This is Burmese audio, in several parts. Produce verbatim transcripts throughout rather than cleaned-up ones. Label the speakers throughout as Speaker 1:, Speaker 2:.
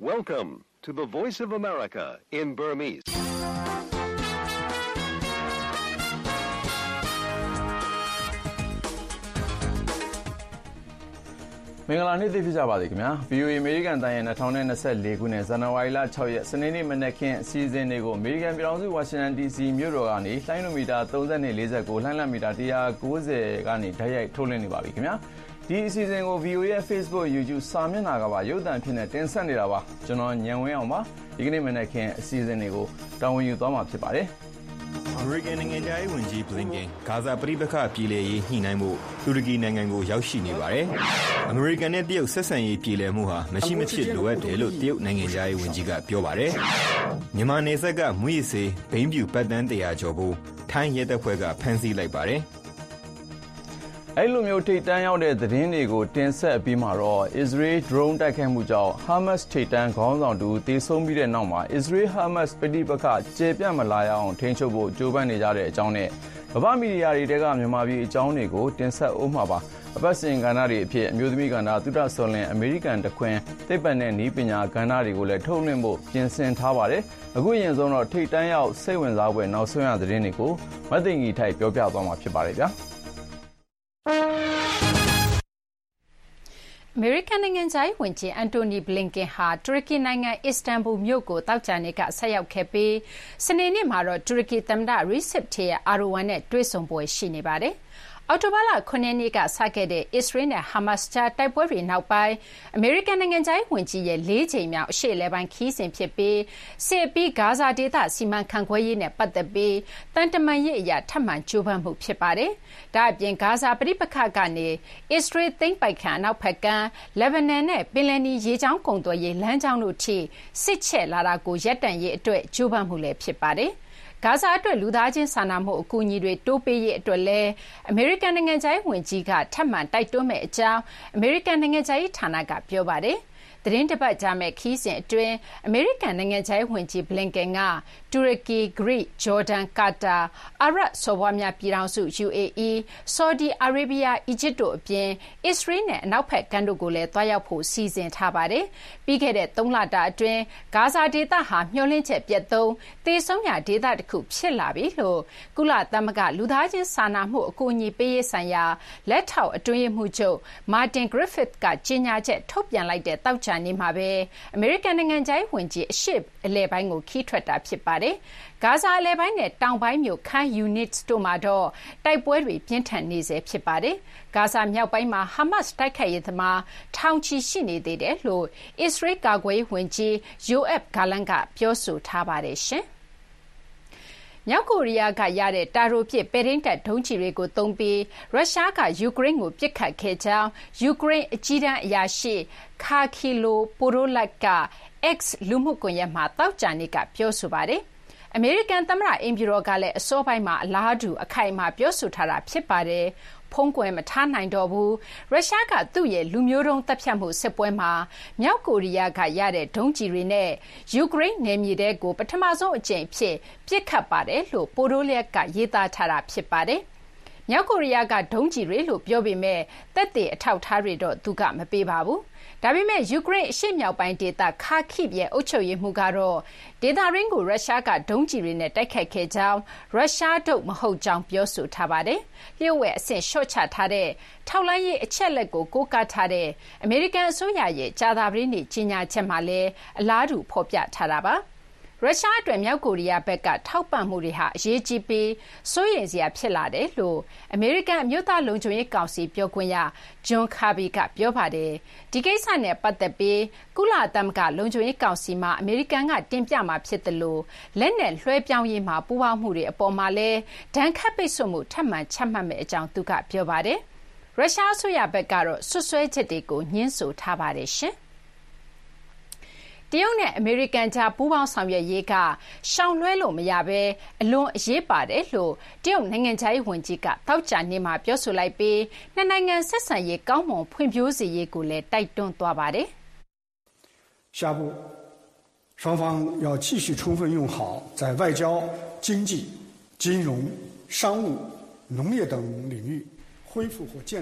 Speaker 1: Welcome to the Voice of America in Burmese.
Speaker 2: ။မင်္ဂလာနေ့ဖြစ်ကြပါစေခင်ဗျာ။ ဗွီအိုအေ အမေရိကန်တိုင်းရဲ့၂၀၂၄ခုနှစ်ဇန်နဝါရီလ၆ရက်စနေနေ့မနက်ခင်းအစီအစဉ်တွေကိုအမေရိကန်ပြည်ထောင်စုဝါရှင်တန် ဒီစီ မြို့တော်ကနေလှိုင်းလိုမီတာသုံး၂ ၄၉လှိုင်းလမီတာ၁၉၀ကနေဓာတ်ရိုက်ထုတ်လွှင့်နေပါပြီခင်ဗျာ။ဒီအစီအစဉ်ကို ဗွီအိုအေ ရဲ့ Facebook YouTube စာမျက်နှာကပါရုပ်သံဖြစ်နေတင်ဆက်နေတာပါ။ကျွန်တော်ညံဝင်းအောင်ပါ။ဒီကနေ့မနက်ခင်းအစီအစဉ်တွေကိုတာဝန်ယူသွားမှာဖြစ်ပါတယ်။
Speaker 3: အမေရိကန်နိုင်ငံသားဝန်ကြီးဘလင်ကန်ဂါဇာပြည်ပခပြည်လေရေးညှိနှိုင်းမှုတူရကီနိုင်ငံကိုရောက်ရှိနေပါတယ်။အမေရိကန်နဲ့တရုတ်ဆက်ဆံရေးပြည်လည်မှုဟာမရှိမဖြစ်လိုအပ်တယ်လို့တရုတ်နိုင်ငံသားဝန်ကြီးကပြောပါတယ်။မြန်မာနယ်စပ်ကမွေးစေဘိန်းပြူပတ်တန်းတရာကျော်ဖို့ထိုင်းရဲတပ်ဖွဲ့ကဖမ်းဆီးလိုက်ပါတယ်။
Speaker 2: အဲ့လိုမျိုးထိတ်တန်းရောက်တဲ့သတင်းတွေကိုတင်ဆက်အပြီးမှာတော့ Israel drone တိုက်ခိုက်မှုကြောင့် Hamas ထိတ်တန်းခေါင်းဆောင်တူတေဆုံးပြီးတဲ့နောက်မှာ Israel Hamas ပဋိပက္ခကျေပြန့်မလာရအောင်ထိန်းချုပ်ဖို့ကြိုးပမ်းနေကြတဲ့အကြောင်းနဲ့ကမ္ဘာမီဒီယာတွေကမြန်မာပြည်အကြောင်းတွေကိုတင်ဆက်အောင်မှာပါအပတ်စဉ်ကဏ္ဍတွေအဖြစ်အမျိုးသမီးကဏ္ဍသုတဆွန်လင်အမေရိကန်တခွင်သိပ္ပံနဲ့နည်းပညာကဏ္ဍတွေကိုလည်းထုတ်လွှင့်ဖို့ပြင်ဆင်ထားပါတယ်အခုအရင်ဆုံးတော့ထိတ်တန်းရောက်စိတ်ဝင်စားဖွယ်နောက်ဆုံးရသတင်းတွေကိုမသိင်္ဂီထိုက်ပြောပြသွားမှာဖြစ်ပါတယ်ဗျာ
Speaker 4: အမေရိကန်နိုင်ငံခြားရေးဝန်ကြီးအန်တိုနီဘလင်ကန်ဟာတူရကီနိုင်ငံအစ္စတန်ဘူလ်မြို့ကိုသောကြာနေ့ကဆက်ရောက်ခဲ့ပြီးစနေနေ့မှာတော့တူရကီသမ္မတရီဆက်ပ်တေယပ်အာရိုဝမ်နဲ့တွေ့ဆုံပွဲရှိနေပါတယ်။အောက်တိုဘာလခုနှစ်ရက်နေ့ကစခဲ့တဲ့အစ္စရေးနဲ့ဟာမတ်စ်ကြားတိုက်ပွဲတွေနောက်ပိုင်းအမေရိကန်နိုင်ငံခြားရေးဝန်ကြီးရဲ့လေးကြိမ်မြောက်အရှေ့အလယ်ပိုင်းခရီးစဉ်ဖြစ်ပြီးစစ်အပြီးဂါဇာဒေသစီမံခန့်ခွဲရေးနဲ့ပတ်သက်ပြီးတန်တမန်ရေးအရာထပ်မံကြိုးပမ်းမှုဖြစ်ပါတယ်။ဒါ့အပြင်ဂါဇာပဋိပက္ခကနေအစ္စရေးသိမ်းပိုက်ခံအနောက်ဘက်ကမ်းလက်ဘနန်နဲ့ပင်လယ်နီရေကြောင်းကုန်သွယ်ရေးလမ်းကြောင်းတို့ထိစစ်ချက်လာတာကိုရပ်တန့်ရေးအတွက်ကြိုးပမ်းမှုလည်းဖြစ်ပါတယ်။ဂါဇာအတွက်လူသားချင်းစာနာမှုအကူအညီတွေတိုးပေးရေးအတွက်လည်းအမေရိကန်နိုင်ငံခြားရေးဝန်ကြီးကထပ်မံတိုက်တွန်းမယ့်အကြောင်းအမေရိကန်နိုင်ငံခြားရေးဌာနကပြောပါတယ်။သတင်းတစ်ပတ်ကြာမဲ့ခီးစဉ်အတွင်းအမေရိကန်နိုင်ငံခြားရေးဝန်ကြီးဘလင်ကန်ကတူရကီဂရိဂျော်ဒန်ကာတာအာရပ်စော်ဘွားများပြည်ထောင်စု ယူ အေ အီ ဆော်ဒီအာရေဗျအီဂျစ်တို့အပြင်အစ္စရေးနဲ့အနောက်ဘက်ကမ်းတို့ကိုလည်းတွားရောက်ဖို့စီစဉ်ထားပါတယ်ပြီးခဲ့တဲ့သုံးလတာအတွင်းဂါဇာဒေသဟာမျှော်လင့်ချက်ပြတ်သုံးသေဆုံးရာဒေသတစ်ခုဖြစ်လာပြီလို့ကုလသမဂ္ဂလူသားချင်းစာနာမှုအကူအညီပေးရေးဆိုင်ရာလက်ထောက်အတွင်းရေးမှူးချုပ်မာတင်ဂရစ်ဖစ်ကကြေညာချက်ထုတ်ပြန်လိုက်တဲ့တောက်ချာနေမှာပဲအမေရိကန်နိုင်ငံခြားရေးဝန်ကြီးအရှေ့အလယ်ပိုင်းကိုခီးထွက်တာဖြစ်ပါတယ်။ဂါဇာအလယ်ပိုင်းနဲ့တောင်ပိုင်းမြို့ခန်းယူနစ်တို့မှာတော့တိုက်ပွဲတွေပြင်းထန်နေဆဲဖြစ်ပါတယ်။ဂါဇာမြောက်ပိုင်းမှာဟာမတ်စ်တိုက်ခိုက်ရေးသမားထောင်ချီရှိနေသေးတယ်လို့အစ္စရေးကာကွယ်ရေးဝန်ကြီးယိုအက်ဂါလန်ကပြောဆိုထားပါတယ်ရှင်။မြောက်ကိုရီးယားကရတဲ့တာရိုပစ်ပဲ့ထိန်းတပ်ဒုံးကျည်တွေကိုသုံးပြီးရုရှားကယူကရိန်းကိုပစ်ခတ်ခဲ့ကြောင်းယူကရိန်းအကြီးတန်းအရာရှိခါခီလိုပိုရိုလက်က X လူမှုကွန်ရက်မှာသောကြာနေ့ကပြောဆိုပါတယ်။အမေရိကန်သမ္မတအိမ်ဖြူတော်ကလည်းအစောပိုင်းမှာအလားတူအခိုင်အမာပြောဆိုထားတာဖြစ်ပါတယ်။ဖုံးကွယ်မထားနိုင်တော့ဘူးရုရှားကသူ့ရဲ့လူမျိုးတုံးတပ်ဖြတ်မှုစစ်ပွဲမှာမြောက်ကိုရီးယားကရတဲ့ဒုံးကျည်တွေနဲ့ယူကရိန်းနယ်မြေတဲကိုပထမဆုံးအကြိမ်ဖြစ်ပစ်ခတ်ပါတယ်လို့ပိုတိုလက်ကရေးသားထားတာဖြစ်ပါတယ်။မြောက်ကိုရီးယားကဒုံးကျည်တွေလို့ပြောပေမဲ့တပ်တွေအထောက်ထားတွေတော့သူကမပေးပါဘူး။ဒါပေမဲ့ယူကရိန်းအရှေ့မြောက်ပိုင်းဒေသခါခိဗ်ရဲ့အုပ်ချုပ်ရေးမှူးကတော့ဒေသရင်းကိုရုရှားကဒုံးကျည်တွေနဲ့တိုက်ခိုက်ခဲ့ကြောင်းရုရှားတို့မဟုတ်ကြောင်းပြောဆိုထားပါတယ်။လျှို့ဝှက်အဆင့်လျှော့ချထားတဲ့ထောက်လှမ်းရေးအချက်လက်ကိုကိုးကားထားတဲ့အမေရိကန်အစိုးရရဲ့ကြာသပတေးနေ့ကြေညာချက်မှာလည်းအလားတူဖော်ပြထားတာပါ။ရုရှားအတွက်မြောက်ကိုရီးယားဘက်ကထောက်ပံ့မှုတွေဟာအရေးကြီးပြီးစိုးရိမ်စရာဖြစ်လာတယ်လို့အမေရိကန်အမျိုးသားလုံခြုံရေးကောင်စီပြောခွင့်ရဂျွန်ကာဘီကပြောပါတယ်။ဒီကိစ္စနဲ့ပတ်သက်ပြီးကုလသမဂ္ဂလုံခြုံရေးကောင်စီမှာအမေရိကန်ကတင်ပြမှာဖြစ်တယ်လို့လက်နက်လွှဲပြောင်းရေးမှာပူးပေါင်းမှုတွေအပေါ်မှာလည်းဒဏ်ခတ်ပိတ်ဆို့မှုထပ်မံချမှတ်မယ့်အကြောင်းသူကပြောပါတယ်။ရုရှားအစိုးရဘက်ကတော့ဆွဆွဲချက်တွေကိုညှင်းဆိုထားပါတယ်ရှင်။တရုတ်နဲ့အမေရိကန်ကြားပူးပေါင်းဆောင်ရွက်ရေးကရှောင်လွှဲလို့မရဘဲအလွန်အရေးပါတယ်လို့တရုတ်နိုင်ငံခြားရေးဝန်ကြီးကသောကြာနေ့မှာပြောဆိုလိုက်ပြီးနှစ်နိုင်ငံဆက်ဆံရေးကောင်းမွန်ဖွံ့ဖြိုးစေရေးကိုလည်းတိုက်တွန်းသွားပါတယ်
Speaker 5: ။下步双方要继续充分用好在外交、经济、金融、商务、农业等领域恢复或建立的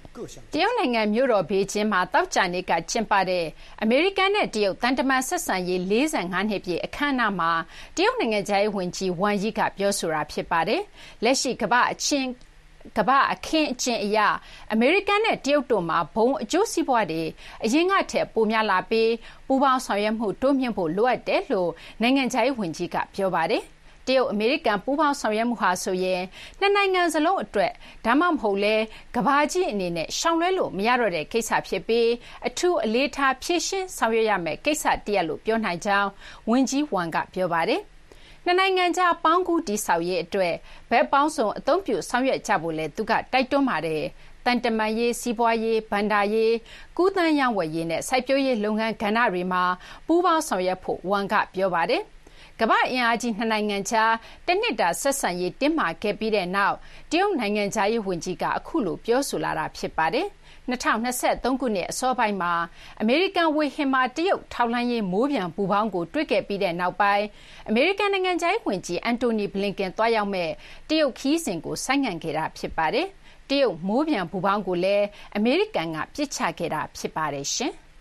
Speaker 4: တရုတ်နိုင်ငံမြို့တော်ဘေကျင်းမှာတောက်ကြနေကကျင်းပတဲ့အမေရိကန်နဲ့တရုတ်တန်တမန်ဆက်ဆံရေး၄၅နှစ်ပြည့်အခမ်းအနားမှာတရုတ်နိုင်ငံခြားရေးဝန်ကြီးဝမ်ယီကပြောဆိုတာဖြစ်ပါတယ်။လက်ရှိကမ္ဘာအချင်းကမ္ဘာအခင်းအကျင်းအရာအမေရိကန်နဲ့တရုတ်တို့မှာဘုံအကျိုးစီးပွားတွေအရင်ကထက်ပိုများလာပြီးပူးပေါင်းဆောင်ရွက်မှုတိုးမြှင့်ဖို့လိုအပ်တယ်လို့နိုင်ငံခြားရေးဝန်ကြီးကပြောပါတယ်။တရုတ်အမေရိကန်ပူးပေါင်းဆောင်ရွက်မှုဟာဆိုရင်နှစ်နိုင်ငံစလုံးအတွက်ဒါမှမဟုတ်လဲကမ္ဘာကြီးအနေနဲ့ရှောင်လွှဲလို့မရတော့တဲ့ကိစ္စဖြစ်ပြီးအထူးအလေးထားဖြည့်ရှင်းဆောင်ရွက်ရမယ့်ကိစ္စတရက်လို့ပြောနိုင်ကြောင်းဝန်ကြီးဝမ်ကပြောပါတယ်။နှစ်နိုင်ငံကြားပေါင်းကူးတည်ဆောက်ရေးအတွက်ဘက်ပေါင်းစုံအသုံးပြုဆောင်ရွက်ကြဖို့လဲသူကတိုက်တွန်းပါတယ်။တန်တမာရေးစီးပွားရေးဗန္ဒာရေးကုသန်းရောင်းဝယ်ရေးနဲ့စိုက်ပျိုးရေးလုပ်ငန်းကဏ္ဍတွေမှာပူးပေါင်းဆောင်ရွက်ဖို့ဝမ်ကပြောပါတယ်။ကမ္ဘာအင်အားကြီးနှစ်နိုင်ငံကြားတနှစ်တာဆက်ဆံရေးတင်းမာခဲ့ပြီးတဲ့နောက်တရုတ်နိုင်ငံခြားရေးဝန်ကြီးကအခုလိုပြောဆိုလာတာဖြစ်ပါတယ်။၂၀၂၃ခုနှစ်အစောပိုင်းမှာအမေရိကန်ဝေဟင်မှာတရုတ်ထောက်လှမ်းရေးမိုးပျံပူပေါင်းကိုတွေ့ခဲ့ပြီးတဲ့နောက်ပိုင်းအမေရိကန်နိုင်ငံခြားရေးဝန်ကြီးအန်တိုနီဘလင်ကန်သွားရောက်မဲ့တရုတ်ခီးစဉ်ကိုဆိုင်းငံ့ခဲ့တာဖြစ်ပါတယ်။တရုတ်မိုးပျံပူပေါင်းကိုလည်းအမေရိကန်ကပြစ်ချခဲ့တာဖြစ်ပါတယ်ရှင်။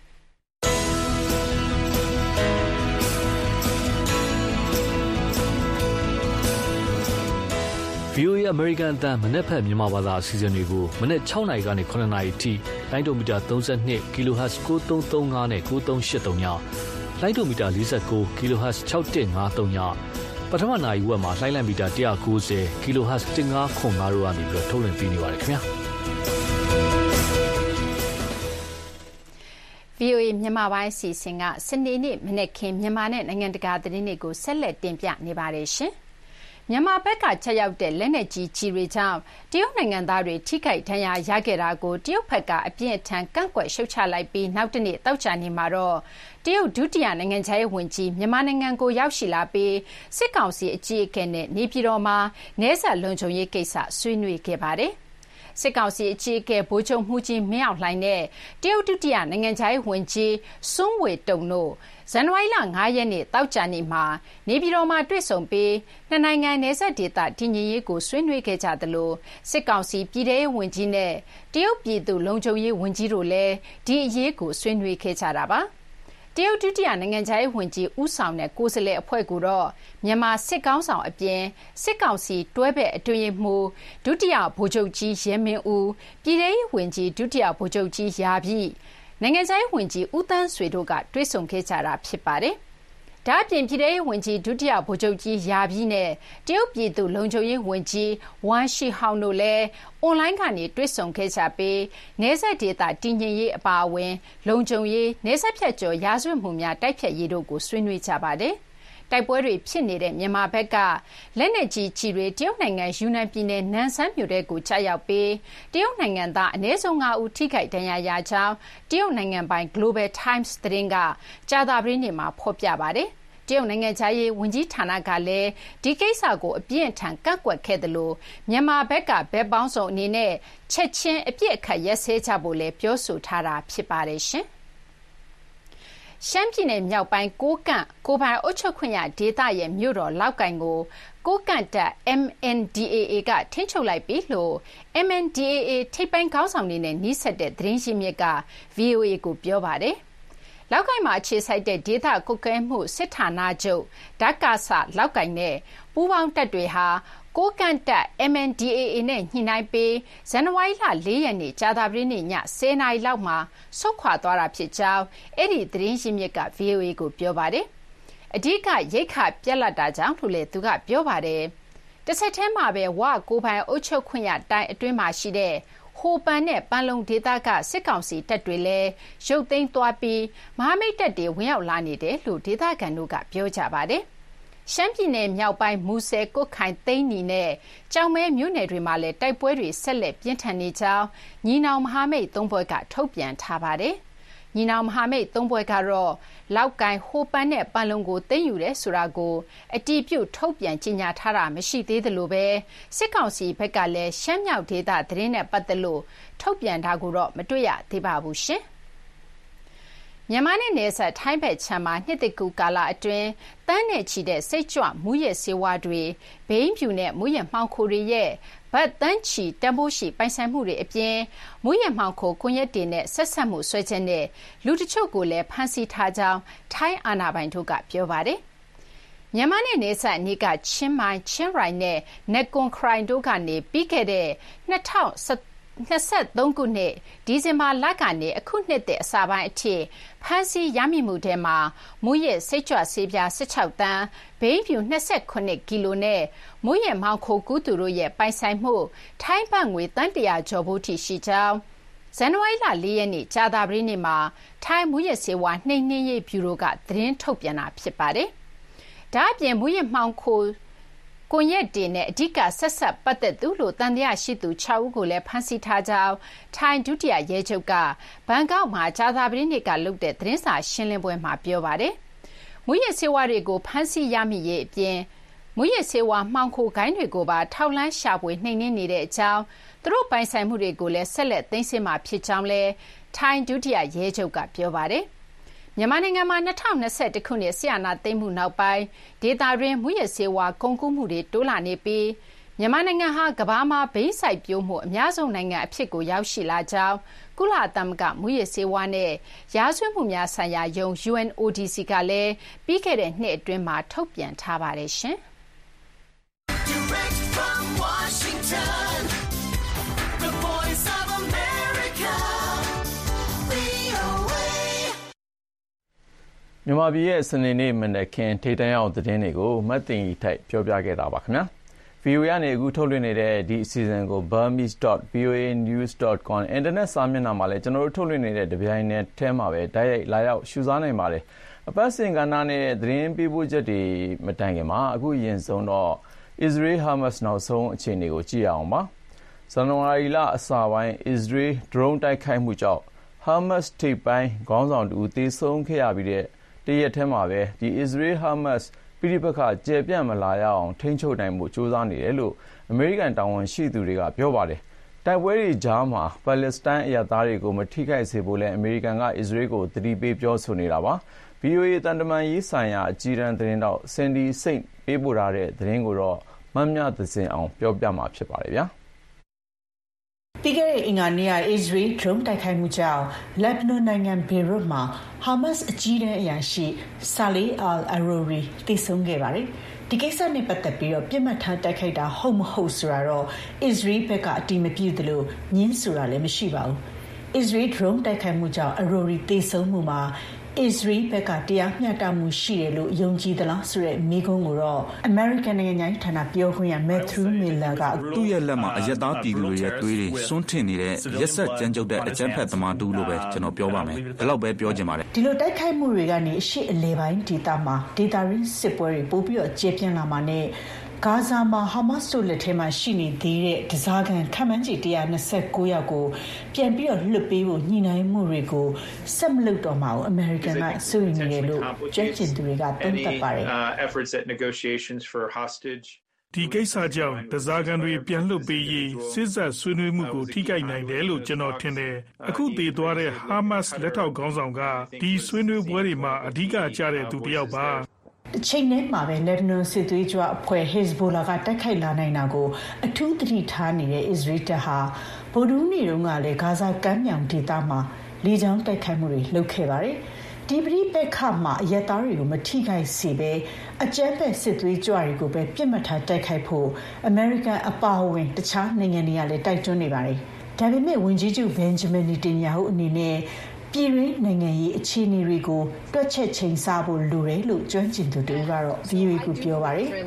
Speaker 6: ဗီအိုအေ American အသံမနက်ဖြန်မြန်မာဘာသာအစီအစဉ်တွေကိုမနက်၆နာရီကနေ၇နာရီထိလိုင်းဒိုမီတာ၃၂ kHz ၉၃၃၅နဲ့၉၃၈၃ညလိုင်းဒိုမီတာ၄၉ kHz ၆၁၅၃ညပထမနာရီဝက်မှာလိုင်းလံမီတာ၁၉၀ kHz ၁၅ခွန်၅တို့ကနေပြီးတော့ထုတ်လွှင့်ပေးနေပါတယ်ခင်ဗျာ
Speaker 4: ဗီအိုအေ မြန်မာပိုင်းအစီအစဉ်ကစနေနေ့မနက်ခင်းမြန်မာနဲ့နိုင်ငံတကာသတင်းတွေကိုဆက်လက်တင်ပြနေပါတယ်ရှင်။မြန်မာဘက်ကချက်ရောက်တဲ့လက်နက်ကြီးကြီးတွေကြောင့်တရုတ်နိုင်ငံသားတွေထိခိုက်ဒဏ်ရာရခဲ့တာကိုတရုတ်ဘက်ကအပြင်းအထန်ကန့်ကွက်ရှုတ်ချလိုက်ပြီးနောက်တနေ့တောက်ချနေမှာတော့တရုတ်ဒုတိယနိုင်ငံခြားရေးဝန်ကြီးမြန်မာနိုင်ငံကိုရောက်ရှိလာပြီးစစ်ကောင်စီအကြီးအကဲနဲ့နေပြည်တော်မှာနယ်စပ်လုံခြုံရေးကိစ္စဆွေးနွေးခဲ့ပါတယ်။စစ်ကောင်စီအကြီးအကဲဗိုလ်ချုပ်မှူးကြီးမင်းအောင်လှိုင်နဲ့တရုတ်ဒုတိယနိုင်ငံခြားရေးဝန်ကြီးစွန်းဝေတုံတို့ဇန်နဝါရီလ၅ရက်နေ့တောက်ကြနေ့မှာနေပြည်တော်မှာတွေ့ဆုံပြီးနှစ်နိုင်ငံနယ်စပ်ဒေသတည်ငြိမ်ရေးကိုဆွေးနွေးခဲ့ကြသလိုစစ်ကောင်စီပြည်ထရေးဝန်ကြီးနဲ့တရုတ်ပြည်သူလုံခြုံရေးဝန်ကြီးတို့လည်းဒီအရေးကိုဆွေးနွေးခဲ့ကြတာပါတရုတ်ဒုတိယနိုင်ငံခြားရေးဝန်ကြီးဦးဆောင်တဲ့ကိုယ်စားလှယ်အဖွဲ့ကိုတော့မြန်မာစစ်ကောင်းဆောင်အပြင်စစ်ကောင်စီတွဲဘက်အတွင်းရေးမှူးဒုတိယဗိုလ်ချုပ်ကြီးရဲမင်းဦးပြည်ထရေးဝန်ကြီးဒုတိယဗိုလ်ချုပ်ကြီးရာပြည်နိုင်ငံခြားရေးဝန်ကြီးဦးသန်းဆွေတို့ကတွေ့ဆုံခဲ့ကြတာဖြစ်ပါတယ်။ဒါ့အပြင်ပြည်ထရေးဝန်ကြီးဒုတိယဗိုလ်ချုပ်ကြီးရာပြည်နဲ့တရုတ်ပြည်သူလုံခြုံရေးဝန်ကြီးဝမ်ရှီဟောင်တို့လည်းအွန်လိုင်းကနေတွေ့ဆုံခဲ့ကြပြီးနယ်စပ်ဒေသတည်ငြိမ်ရေးအပါအဝင်လုံခြုံရေးနယ်စပ်ဖြတ်ကျော်ရာဇဝတ်မှုများတိုက်ဖျက်ရေးတို့ကိုဆွေးနွေးကြပါတယ်။တိုက်ပွဲတွေဖြစ်နေတဲ့မြန်မာဘက်ကလက်နက်ကြီးကြီးတွေတရုတ်နိုင်ငံယူနန်ပြည်နယ်နန်ဆန်းမြို့တဲကိုချရောက်ပြီးတရုတ်နိုင်ငံသားအနည်းဆုံး၅ဦးထိခိုက်ဒဏ်ရာရကြောင်းတရုတ်နိုင်ငံပိုင် Global Times သတင်းကကြာသပတေးနေ့မှာဖော်ပြပါတယ်။တရုတ်နိုင်ငံခြားရေးဝန်ကြီးဌာနကလည်းဒီကိစ္စကိုအပြင်းအထန်ကန့်ကွက်ခဲ့တယ်လို့မြန်မာဘက်ကဘက်ပေါင်းစုံအနေနဲ့ချက်ချင်းအပြစ်အခတ်ရက်စဲကြဖို့လည်းပြောဆိုထားတာဖြစ်ပါတယ်ရှင်။ရှမ်းပြည်နယ်မြောက်ပိုင်းကိုကန့်ကိုပိုင်အုပ်ချုပ်ခွင့်ရဒေသရဲ့မြို့တော်လောက်ကိုင်ကိုကိုကန့်တပ် M N D A A ကထိန်းချုပ်လိုက်ပြီလို့ M N D A A ထိပ်ပိုင်းခေါင်းဆောင်တွေနဲ့နှိစက်တဲ့သတင်းရင်းမြစ်က V O A ကိုပြောပါတယ်။လောက်ကိုင်မှာအခြေစိုက်တဲ့ဒေသကုတ်ကဲမှုစစ်ဌာနချုပ်ဓကစလောက်ကိုင်နဲ့ပူးပေါင်းတပ်တွေဟာကိုကန့်တပ် M N D A A နဲ့ညှိနှိုင်းပြီးဇန်နဝါရီလ၄ရက်နေ့ကြာသပတေးနေ့ည၁၀နာရီလောက်မှာဆုတ်ခွာသွားတာဖြစ်ကြောင်းအဲ့ဒီသတင်းရင်းမြစ်က V O A ကိုပြောပါတယ်။အဓိကရိတ်ခပြက်လက်တာကြောင့်လို့လည်းသူကပြောပါတယ်။တစ်ဆက်တည်းမှာပဲဝကိုပိုင်အုပ်ချုပ်ခွင့်ရတိုင်းအတွင်းမှာရှိတဲ့ဟိုပန်နဲ့ပန်လုံဒေသကစစ်ကောင်စီတပ်တွေလည်းရုပ်သိမ်းသွားပြီးမဟာမိတ်တပ်တွေဝင်ရောက်လာနေတယ်လို့ဒေသခံတို့ကပြောကြပါတယ်။ရှမ်းပြည်နယ်မြောက်ပိုင်းမူဆယ်ကုတ်ခိုင်သိန်းနီနဲ့ကြောင်မဲမြို့နယ်တွေမှာလည်းတိုက်ပွဲတွေဆက်လက်ပြင်းထန်နေကြောင်းညီနောင်မဟာမိတ်သုံးဘွဲ့ကထုတ်ပြန်ထားပါတယ်။ညီနောင်မဟာမိတ်သုံးဘွဲ့ကတော့လောက်ကိုင်ဟိုပန်နဲ့ပန်လုံကိုသိမ်းယူတယ်ဆိုတာကိုအတီးပြုတ်ထုတ်ပြန်ကြေညာထားတာမရှိသေးသလိုပဲစစ်ကောင်စီဘက်ကလည်းရှမ်းမြောက်ဒေသသတင်းနဲ့ပတ်သက်လို့ထုတ်ပြန်တာကိုတော့မတွေ့ရသေးပါဘူးရှင်။မြန်မာနဲ့နယ်စပ်ထိုင်းဘက်ခြမ်းမှာနှစ်တကူကာလအတွင်းတန်းနဲ့ချီတဲ့စိတ်ကြွမူရဲစေဝါတွေဘိန်းဖြူနဲ့မူရဲမှောင်ခိုတွေရဲ့ဗတ်တန်းချီတန်ဖိုးရှိပိုင်ဆိုင်မှုတွေအပြင်မူရဲမှောင်ခိုကွန်ရက်တွေနဲ့ဆက်ဆက်မှုဆွဲချက်နဲ့လူတချို့ကိုလည်းဖမ်းဆီးထားကြောင်းထိုင်းအာဏာပိုင်တို့ကပြောပါတယ်မြန်မာနဲ့နယ်စပ်အနီးကချင်းမိုင်ချင်းရိုင်နဲ့နက်ကွန်ခရိုင်တို့ကနေပြီးခဲ့တဲ့၂၀၂၃ခုနှစ်ဒီဇင်ဘာလကနေအခုနှစ်တဲ့အစပိုင်းအထိဖမ်းဆီးရမိမှုထဲမှာမူရဲစိတ်ကြွဆေးပြား၁၆တန်းဘိန်းဖြူ၂၈ကီလိုနဲ့မူရဲမောင်ခိုကူးသူတို့ရဲ့ပိုင်ဆိုင်မှုထိုင်းဘတ်ငွေတန်းတရာကျော်ဖို့ထိရှိကြောင်းဇန်နဝါရီလ၄ရက်နေ့ကြာသပတေးနေ့မှာထိုင်းမူရဲစေဝါနှိမ်နင်းရေးဗျူရိုကသတင်းထုတ်ပြန်တာဖြစ်ပါတယ်။ဒါ့အပြင်မူရဲမှောင်ခိုကွန်ရက်တွေနဲ့အဓိကဆက်ဆက်ပတ်သက်သူလို့တန်တရားရှိသူ၆ဦးကိုလည်းဖမ်းဆီးထားကြောင်းထိုင်းဒုတိယရဲချုပ်ကဘန်ကောက်မှာကြာသပတေးနေ့ကလုပ်တဲ့သတင်းစာရှင်းလင်းပွဲမှာပြောပါတယ်။မူရဲစေဝါတွေကိုဖမ်းဆီးရမိရေးအပြင်မူရဲစေဝါမှောင်ခိုဂိုင်းတွေကိုပါထောက်လန်းရှာဖွေနှိမ်နင်းနေတဲ့အကြောင်းသူတို့ပိုင်ဆိုင်မှုတွေကိုလည်းဆက်လက်သိမ်းဆည်းမှာဖြစ်ကြောင်းလည်းထိုင်းဒုတိယရဲချုပ်ကပြောပါတယ်။မြန်မာနိုင်ငံမှာ၂၀၂၁ခုနှစ်ဆီယနာသိမ်းမှုနောက်ပိုင်းဒေသတွင်းမူရဲစေဝါကုန်ကူးမှုတွေတိုးလာနေပြီးမြန်မာနိုင်ငံဟာကမ္ဘာမှာဘိန်းစိုက်ပျိုးမှုအများဆုံးနိုင်ငံအဖြစ်ကိုရောက်ရှိလာကြောင်းကုလသမဂ္ဂမူရဲစေဝါနဲ့ရာဇဝတ်မှုများဆိုင်ရာယုံ U N O D C ကလည်းပြီးခဲ့တဲ့နှစ်အတွင်းမှာထုတ်ပြန်ထားပါတယ်ရှင်။ Direct from Washington, the voice of America, V O A
Speaker 2: မြန်မာပြည်ရဲ့စနေနေ့မနက်ခင်းထိပ်တန်းရောက်သတင်းတွေကိုမတ်တင်ထိုက်ပြောပြခဲ့တာပါခင်ဗျာ ဗွီအိုအေ ကနေအခုထုတ်လွှင့်နေတဲ့ဒီအစီအစဉ်ကို burmese dot v o a news dot com အင်တာနက်စာမျက်နှာမှာလည်းကျွန်တော်တို့ထုတ်လွှင့်နေတဲ့တပြိုင်နက်တည်းမှာပဲတိုက်ရိုက်လာရောက်ရှုစားနိုင်ပါတယ်အပတ်စဉ်ကဏ္ဍနဲ့သတင်းပေးပို့ချက်တွေမတိုင်ခင်မှာအခုရင်ဆုံးတော့ Israel Hamas နောက်ဆုံးအခြေအနေကိုကြည့်ရအောင်ပါဇန်နဝါရီလအစပိုင်း Israel drone တိုက်ခိုက်မှုကြောင့် Hamas ထိပ်ပိုင်းခေါင်းဆောင်တူသေဆုံးခဲ့ရပြီးတဲ့တရက်ထဲမှာပဲဒီ Israel Hamas ပြည်ပခါကျေပြန့်မလာရအောင်ထိန်းချုပ်နိုင်မှုစူးစမ်းနေတယ်လို့အမေရိကန်တာဝန်ရှိသူတွေကပြောပါတယ်တိုက်ပွဲတွေကြားမှာပါလက်စတိုင်းအရသားတွေကိုမထိခိုက်စေဖို့လည်းအမေရိကန်ကအစ္စရေးကိုတတိပေးပြောဆိုနေတာပါ ဗွီအိုအေ တန်တမန်ရေးဆိုင်ရာအကြီးတန်းသတင်းတောက်စင်ဒီစိတ်ပေးပို့ထားတဲ့သတင်းကိုတော့မမြသစင်အောင်ပြောပြမှာဖြစ်ပါတယ်ဗျာ
Speaker 7: ပြီးခဲ့တဲ့အင်္ဂါနေ့က Israel drone တိုက်ခိုက်မှုကြောင့်လက်ဘနွန်နိုင်ငံဘေရွတ်မှာ Hamas အကြီးတန်းအရာရှိ Saleh al-Aruri သေဆုံးခဲ့ပါတယ်။ဒီကိစ္စနဲ့ပတ်သက်ပြီးတော့ပြစ်မှတ်ထားတိုက်ခိုက်တာဟုတ်မဟုတ်ဆိုတာတော့ Israel ဘက်ကအတိမပြုသလိုညင်းဆိုတာလည်းမရှိပါဘူး။ Israel drone တိုက်ခိုက်မှုကြောင့် Aruri သေဆုံးမှုမှာIsrael ဘက်ကတရားမျှတမှုရှိတယ်လို့ယုံကြည်သလားဆိုတဲ့မေးခွန်းကိုတော့ American နိုင်ငံခြားရေးဌာနပြောခွင့်ရ Matthew Miller က
Speaker 8: သူ့ရဲ့လက်မှာအရက်သားပြည်သူတွေရဲ့သွေးတွေစွန့်ထင်နေတဲ့ရက်ဆက်ကြမ်းကြုတ်တဲ့အကြမ်းဖက်သမားတူလို့ပဲကျွန်တော်ပြောပါမယ်။ဒါတော့ပဲပြောချင်ပါတယ်
Speaker 7: ။ဒီလိုတိုက်ခိုက်မှုတွေကနေအရှိအလဲပိုင်းဒေသမှာဒေသရင်းစစ်ပွဲတွေပိုပြီးတော့ကျေပြန့်လာမှာနဲ့ဂါဇာမှာဟာမတ်စ်တို့လက်ထဲမှာရှိနေသေးတဲ့ဒဇာကန်ခန့်မှန်းခြေone twenty-nineယောက်ကိုပြန်ပြီးတော့လွှတ်ပေးဖို့ညှိနှိုင်းမှုတွေကိုဆက်မလုပ်တော့မှာကိုအမေရိကန်ကစိုးရိမ်နေတယ်လို့ကျွမ်းကျင်သူတွေကသုံးသပ်ပါတယ်
Speaker 9: ဒီကိစ္စကြောင့်ဒဇာကန်တွေပြန်လွှတ်ပေးရေးစစ်ဆက်ဆွေးနွေးမှုကိုထိခိုက်နိုင်တယ်လို့ကျွန်တော်ထင်တယ်။အခုတည်သွားတဲ့ဟာမတ်စ်လက်ထောက်ခေါင်းဆောင်ကဒီဆွေးနွေးပွဲတွေမှာအဓိကကျတဲ့သူတစ်ယောက်ပါ။
Speaker 7: အချိန်နဲ့မှာပဲလက်ဘနွန်စစ်သွေးကြွအဖွဲ့ Hezbollah ကတိုက်ခိုက်လာနိုင်တာကိုအထူးသတိထားနေတဲ့ Israel တပ်ဟာဗုဒ္ဓဟူးနေ့တုန်းကလည်းဂါဇာကမ်းမြောင်ဒေသမှာလေကြောင်းတိုက်ခိုက်မှုတွေလုပ်ခဲ့ပါတယ်။ဒီပရိပက္ခမှာအရက်သားတွေကိုမထိခိုက်စေဘဲအကြမ်းဖက်စစ်သွေးကြွတွေကိုပဲပြစ်မှတ်ထားတိုက်ခိုက်ဖို့ American အပါအဝင်တခြားနိုင်ငံတွေကလည်းတိုက်တွန်းနေပါတယ်။ဒါပေမဲ့ဝန်ကြီးချုပ် Benjamin Netanyahu အနေနဲ့ပြည်တွင်းနိုင်ငံရေးအခြေအနေတွေကိုတွက်ချက်ချိန်ဆဖို့လိုတယ်လို့ကျွမ်းကျင်သူတို့ကတော့ V O A ကိုပြောပါတယ်။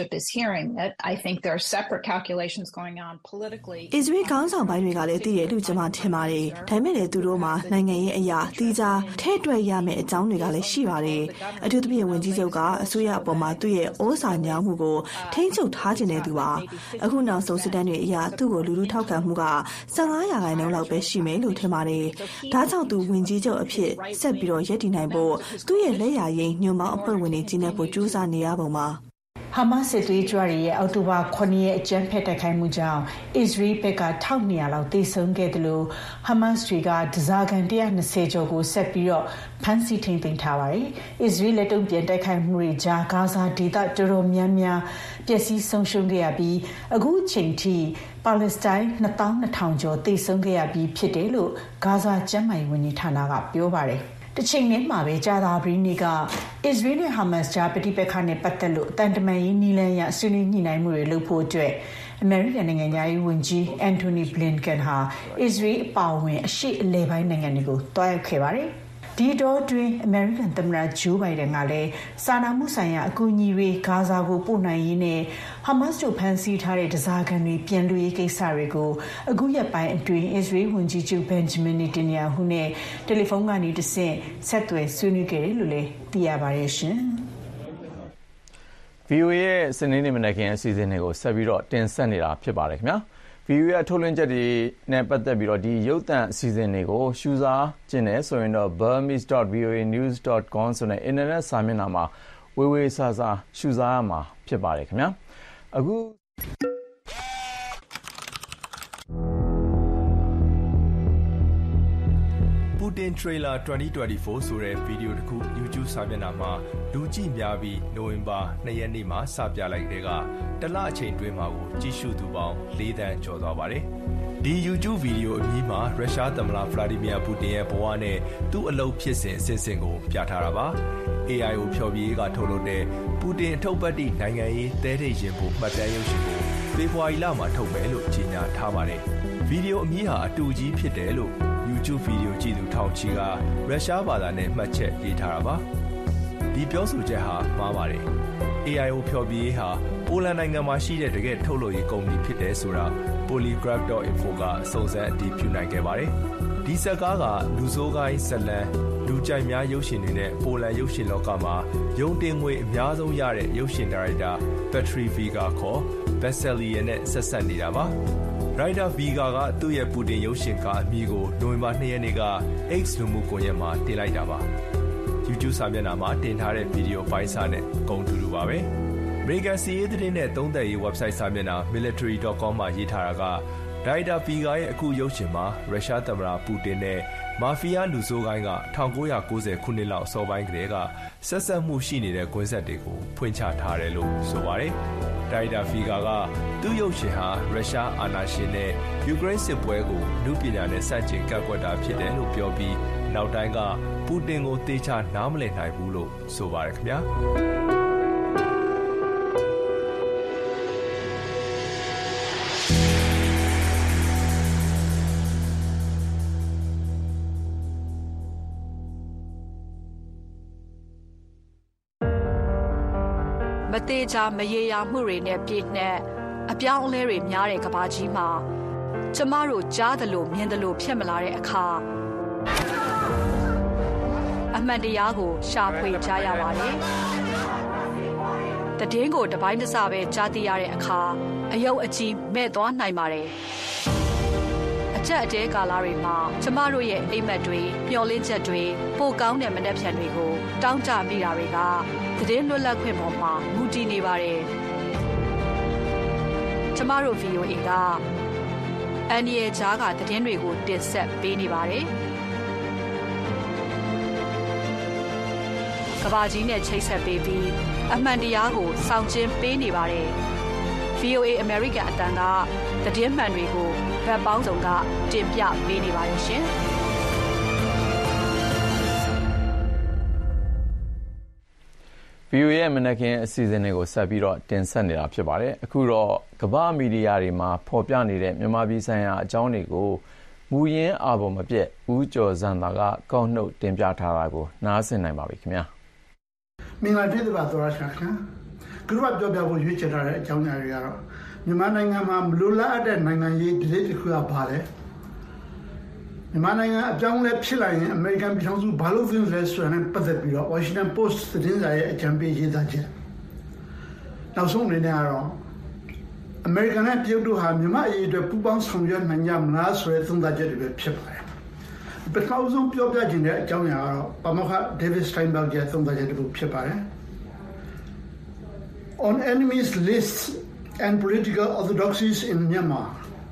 Speaker 10: Israel ခေါင်းဆောင်ပိုင်းတွေကလည်းသိတယ်လို့ကျွန်မထင်ပါတယ်။ဒါပေမဲ့လည်းသူတို့မှာနိုင်ငံရေးအရာတိကျထဲ့တွက်ရမယ့်အကြောင်းတွေကလည်းရှိပါတယ်။အထူးသဖြင့်ဝန်ကြီးချုပ်ကအစိုးရအပေါ်မှာသူ့ရဲ့ဩဇာညောင်းမှုကိုထိန်းချုပ်ထားခြင်းတဲ့သူပါ။အခုနောက်ဆုံးစစ်တမ်းတွေအရသူ့ကိုလူလူထောက်ခံမှုကfifteenရာခိုင်နှုန်းလောက်ပဲရှိမယ်လို့ထင်ပါတယ်။ဒါကြောင့်သူဝန်ကြီးချုပ်အဖြစ်ဆက်ပြီးတော့ရည်တည်နိုင်ဖို့သူ့ရဲ့လက်ရာရင်းညွန့်ပေါင်းအဖွဲ့ဝင်တွေကျင်းတဲ့ဖို့ကြိုးစားနေရပုံပါ
Speaker 7: ဟာမတ်စစ်သွေးကြွတွေရဲ့အောက်တိုဘာခုနှစ်ရက်အကြမ်းဖက်တိုက်ခိုက်မှုကြောင့်အစ္စရေးဘက်ကတစ်ထောင်နှစ်ရာလောက်သေဆုံးခဲ့တယ်လို့ဟာမတ်တွေကဒဇာကန်one hundred twentyကျော်ကိုဆက်ပြီးတော့ဖမ်းဆီးထိန်းသိမ်းထားပါတယ်။အစ္စရေးလက်တုံ့ပြန်တိုက်ခိုက်မှုတွေကြားဂါဇာဒေသတော်တော်များများပျက်စီးဆုံးရှုံးခဲ့ရပြီးအခုအချိန်ထိပါလက်စတိုင်းtwo thousand two hundredကျော်သေဆုံးခဲ့ရပြီးဖြစ်တယ်လို့ဂါဇာကျန်းမာရေးဝန်ကြီးဌာနကပြောပါတယ်။တချိန်နဲ့မှာပဲကြာသာပတေးနေ့ကအစ္စရေးနဲ့ဟာမတ်ကြားပဋိပက္ခနဲ့ပတ်သက်လို့အတန်တမန်ရေးနည်းလမ်းရဆွေးနွေးညှိနှိုင်းမှုတွေလုပ်ဖို့အတွက်အမေရိကန်နိုင်ငံသားရေးဝန်ကြီးအန်တိုနီဘလင်ကန်ဟာအစ္စရေးအပါအဝင်အရှေ့အလယ်ပိုင်းနိုင်ငံတွေကိုတွားရောက်ခဲ့ပါတယ်။ဒီတော့တွင်အမေရိကန်သမ္မတဂျိုးဘိုင်ဒန်ကလည်းစာနာမှုဆိုင်ရာအကူအညီတွေဂါဇာကိုပို့နိုင်ရေးနဲ့ဟာမတ်တို့ဖမ်းဆီးထားတဲ့ဒဇာကန်တွေပြန်လွှတ်ရေးကိစ္စတွေကိုအခုရက်ပိုင်းအတွင်းအစ္စရေးဝန်ကြီးချုပ်ဘန်ဂျမင်နေတန်ယာဟုနဲ့တယ်လီဖုန်းကနေတဆင့်ဆက်သွယ်ဆွေးနွေးခဲ့တယ်လို့လည်းသိရပါတယ်ရှင်။
Speaker 2: ဗီအိုအေ ရဲ့စနေနေ့မနက်ခင်းအစီအစဉ်တွေကိုဆက်ပြီးတော့တင်ဆက်နေတာဖြစ်ပါတယ်ခင်ဗျာ။ဗီအိုအေ ထုတ်လွှင့်ချက်တွေနဲ့ပတ်သက်ပြီးတော့ဒီရုပ်သံအစီအစဉ်တွေကိုရှုစားခြင်းနဲ့ဆိုရင်တော့ burmese dot v o a news dot com ဆိုတဲ့အင်တာနက်စာမျက်နှာမှာဝေဝေစာစာရှုစားရမှာဖြစ်ပါတယ်ခင်ဗျာအခု
Speaker 11: ပူတင် Trailer twenty twenty-four ဆိုတဲ့ဗီဒီယိုတစ်ခု YouTube စာမျက်နှာမှာလူကြည့်များပြီးနိုဝင်ဘာtwoရက်နေ့မှာစပြလိုက်တဲ့ကတလအချိန်တွင်းမှာကိုကြည့်ရှုသူပေါင်းfourသန်းကျော်သွားပါတယ်။ဒီ YouTube ဗီဒီယိုအမည်မှာရုရှားသမ္မတဗလာဒီမီယာပူတင်ရဲ့ဘဝနဲ့သူ့အလုပ်ဖြစ်စဉ်အစဉ်စဉ်ကိုပြထားတာပါ။ A I ကိုဖျော်ဖြေရေးကထုတ်လုပ်တဲ့ပူတင်အထုပ်ပတ်တိနိုင်ငံရေးသဲထိတ်ရင်ဖို့မှတ်တမ်းရုပ်ရှင်ကိုဖေဖော်ဝါရီလမှာထုတ်မယ်လို့ကြေညာထားပါတယ်။ဗီဒီယိုအမည်ဟာအတူကြီးဖြစ်တယ်လို့YouTube ဗီဒီယိုကြည့်သူထောင်ချီကရုရှားဘာသာနဲ့မှတ်ချက်ရေးထားတာပါဒီပြောဆိုချက်ဟာမှားပါတယ် A I ကိုဖျော်ဖြေရေးဟာပိုလန်နိုင်ငံမှာရှိတဲ့တကယ်ထုတ်လုပ်ရေးကုမ္ပဏီဖြစ်တယ်ဆိုတာ polygraph dot info ကစုံစမ်းအတည်ပြုနိုင်ခဲ့ပါတယ်ဒီဇာတ်ကားကလူဆိုးကိုင်းဇလန်လူကြိုက်များရုပ်ရှင်တွေနဲ့ပိုလန်ရုပ်ရှင်လောကမှာရုံတင်ငွေအများဆုံးရတဲ့ရုပ်ရှင်ဒါရိုက်တာ Petri Viga ခေါ် Bestsellier နဲ့ဆက်ဆက်နေတာပါရိုက်တာဗီဂါကသူ့ရဲ့ပူတင်ရုပ်ရှင်ကားအမည်ကိုနိုဝင်ဘာtwoရက်နေ့က X လူမှုကွန်ရက်မှာတင်လိုက်တာပါ YouTube စာမျက်နှာမှာတင်ထားတဲ့ဗီဒီယိုပိုင်းစာနဲ့ဂုဏ်တူတူပါပဲ American စီးရေးသတင်းနဲ့သုံးသပ်ရေး website စာမျက်နှာ military dot com မှာရေးထားတာကရိုက်တာဗီဂါရဲ့အခုရုပ်ရှင်မှာရုရှားသမ္မတပူတင်နဲ့မာဖီးယားလူဆိုးကိုင်းကnineteen ninetyခုနှစ်လောက်အစောပိုင်းကတည်းကဆက်ဆက်မှုရှိနေတဲ့ကွင်းဆက်တွေကိုဖွင့်ချထားတယ်လို့ဆိုပါတယ်ဒါရိုက်တာဖီဂါကသူ့ရုပ်ရှင်ဟာရုရှားအာဏာရှင်နဲ့ယူကရိန်းစစ်ပွဲကိုလူပညာနဲ့စတင်ကန့်ကွက်တာဖြစ်တယ်လို့ပြောပြီးနောက်တိုင်းကပူတင်ကိုတေချာနားမလည်နိုင်ဘူးလို့ဆိုပါတယ်ခင်ဗျာ
Speaker 12: မသေးချာမရေရာမှုတွေနဲ့ပြည့်နှက်အပြောင်းအလဲတွေများတဲ့ကမ္ဘာကြီးမှာကျမတို့ကြားသလိုမြင်သလိုဖြစ်မလာတဲ့အခါအမှန်တရားကိုရှာဖွေကြရပါတယ်။တည်င်းကိုတပိုင်းတစပဲကြားသိရတဲ့အခါအယုတ်အကြီးမဲ့သွားနိုင်ပါတယ်။အချက်အတဲကာလတွေမှာကျမတို့ရဲ့အိမ်မက်တွေမျှော်လင့်ချက်တွေပိုကောင်းတဲ့မနှက်ဖြန်တွေကိုတောင်းကြမိတာတွေကတည်င်းလွတ်လပ်ခွင့်ပေါ်မှာမူတည်နေပါတယ်။ကျမတို့ ဗီအိုအေ ကအန်ဒီရဲ့ဂျားကတည်င်းတွေကိုတင်ဆက်ပေးနေပါတယ်။ကဘာကြီးနဲ့ချိတ်ဆက်ပေးပြီးအမှန်တရားကိုစောင့်ကျဉ်ပေးနေပါတယ်။ ဗီအိုအေ American အတန်းကသတင်းမှန်တွေကိုဗတ်ပေါင်းစုံကတင်ပြပေးနေပါတယ်ရှင်။
Speaker 2: ဗီအိုအေ ရဲ့မနက်ခင်းအစီအစဉ်တွေကိုဆက်ပြီးတော့တင်ဆက်နေတာဖြစ်ပါတယ်။အခုတော့ကမ္ဘာမီဒီယာတွေမှာဖော်ပြနေတဲ့မြန်မာပြည်ဆိုင်ရာအကြောင်းတွေကိုမူရင်းအာဘော်မပြတ်ဦးကျော်ဇံသာကကောက်နှုတ်တင်ပြထားတာကိုနားဆင်နိုင်ပါပြီခင်ဗျာ
Speaker 5: ။မင်္ဂလာပြည့်စုံပါသောရရှာခင်။ခုတော့ပြောပြဖို့ရွေးချယ်ထားတဲ့အကြောင်းအရာတွေကတော့မြန်မာနိုင်ငံမှာမလိုလားအပ်တဲ့နိုင်ငံရေးဒလိတစ်ခုကပါတယ်။မြန်မာနိုင်ငံအပြောင်းအလဲဖြစ်လာရင်အမေရိကန်ပြည်ထောင်စုဘာလို့ဖြစ်လဲဆိုတာနဲ့ပတ်သက်ပြီးတော့ Washington Post သတင်းစာရဲ့အကြံပေးရေးသားချက်နောက်ဆုံးအနေနဲ့ကတော့အမေရိကန်နဲ့တရုတ်တို့ဟာမြန်မာအရေးအတွက်ပူးပေါင်းဆောင်ရွက်နိုင်ကြမလားဆိုတဲ့သုံးသပ်ချက်တွေပဲဖြစ်ပါတယ်ပထမဆုံးပြောပြခြင်းတဲ့အကြောင်းအရာကတော့ပါမောက္ခ David Steinberg ရဲ့သုံးသပ်ချက်တစ်ခုဖြစ်ပါတယ် on enemies lists and political orthodoxies in Myanmar.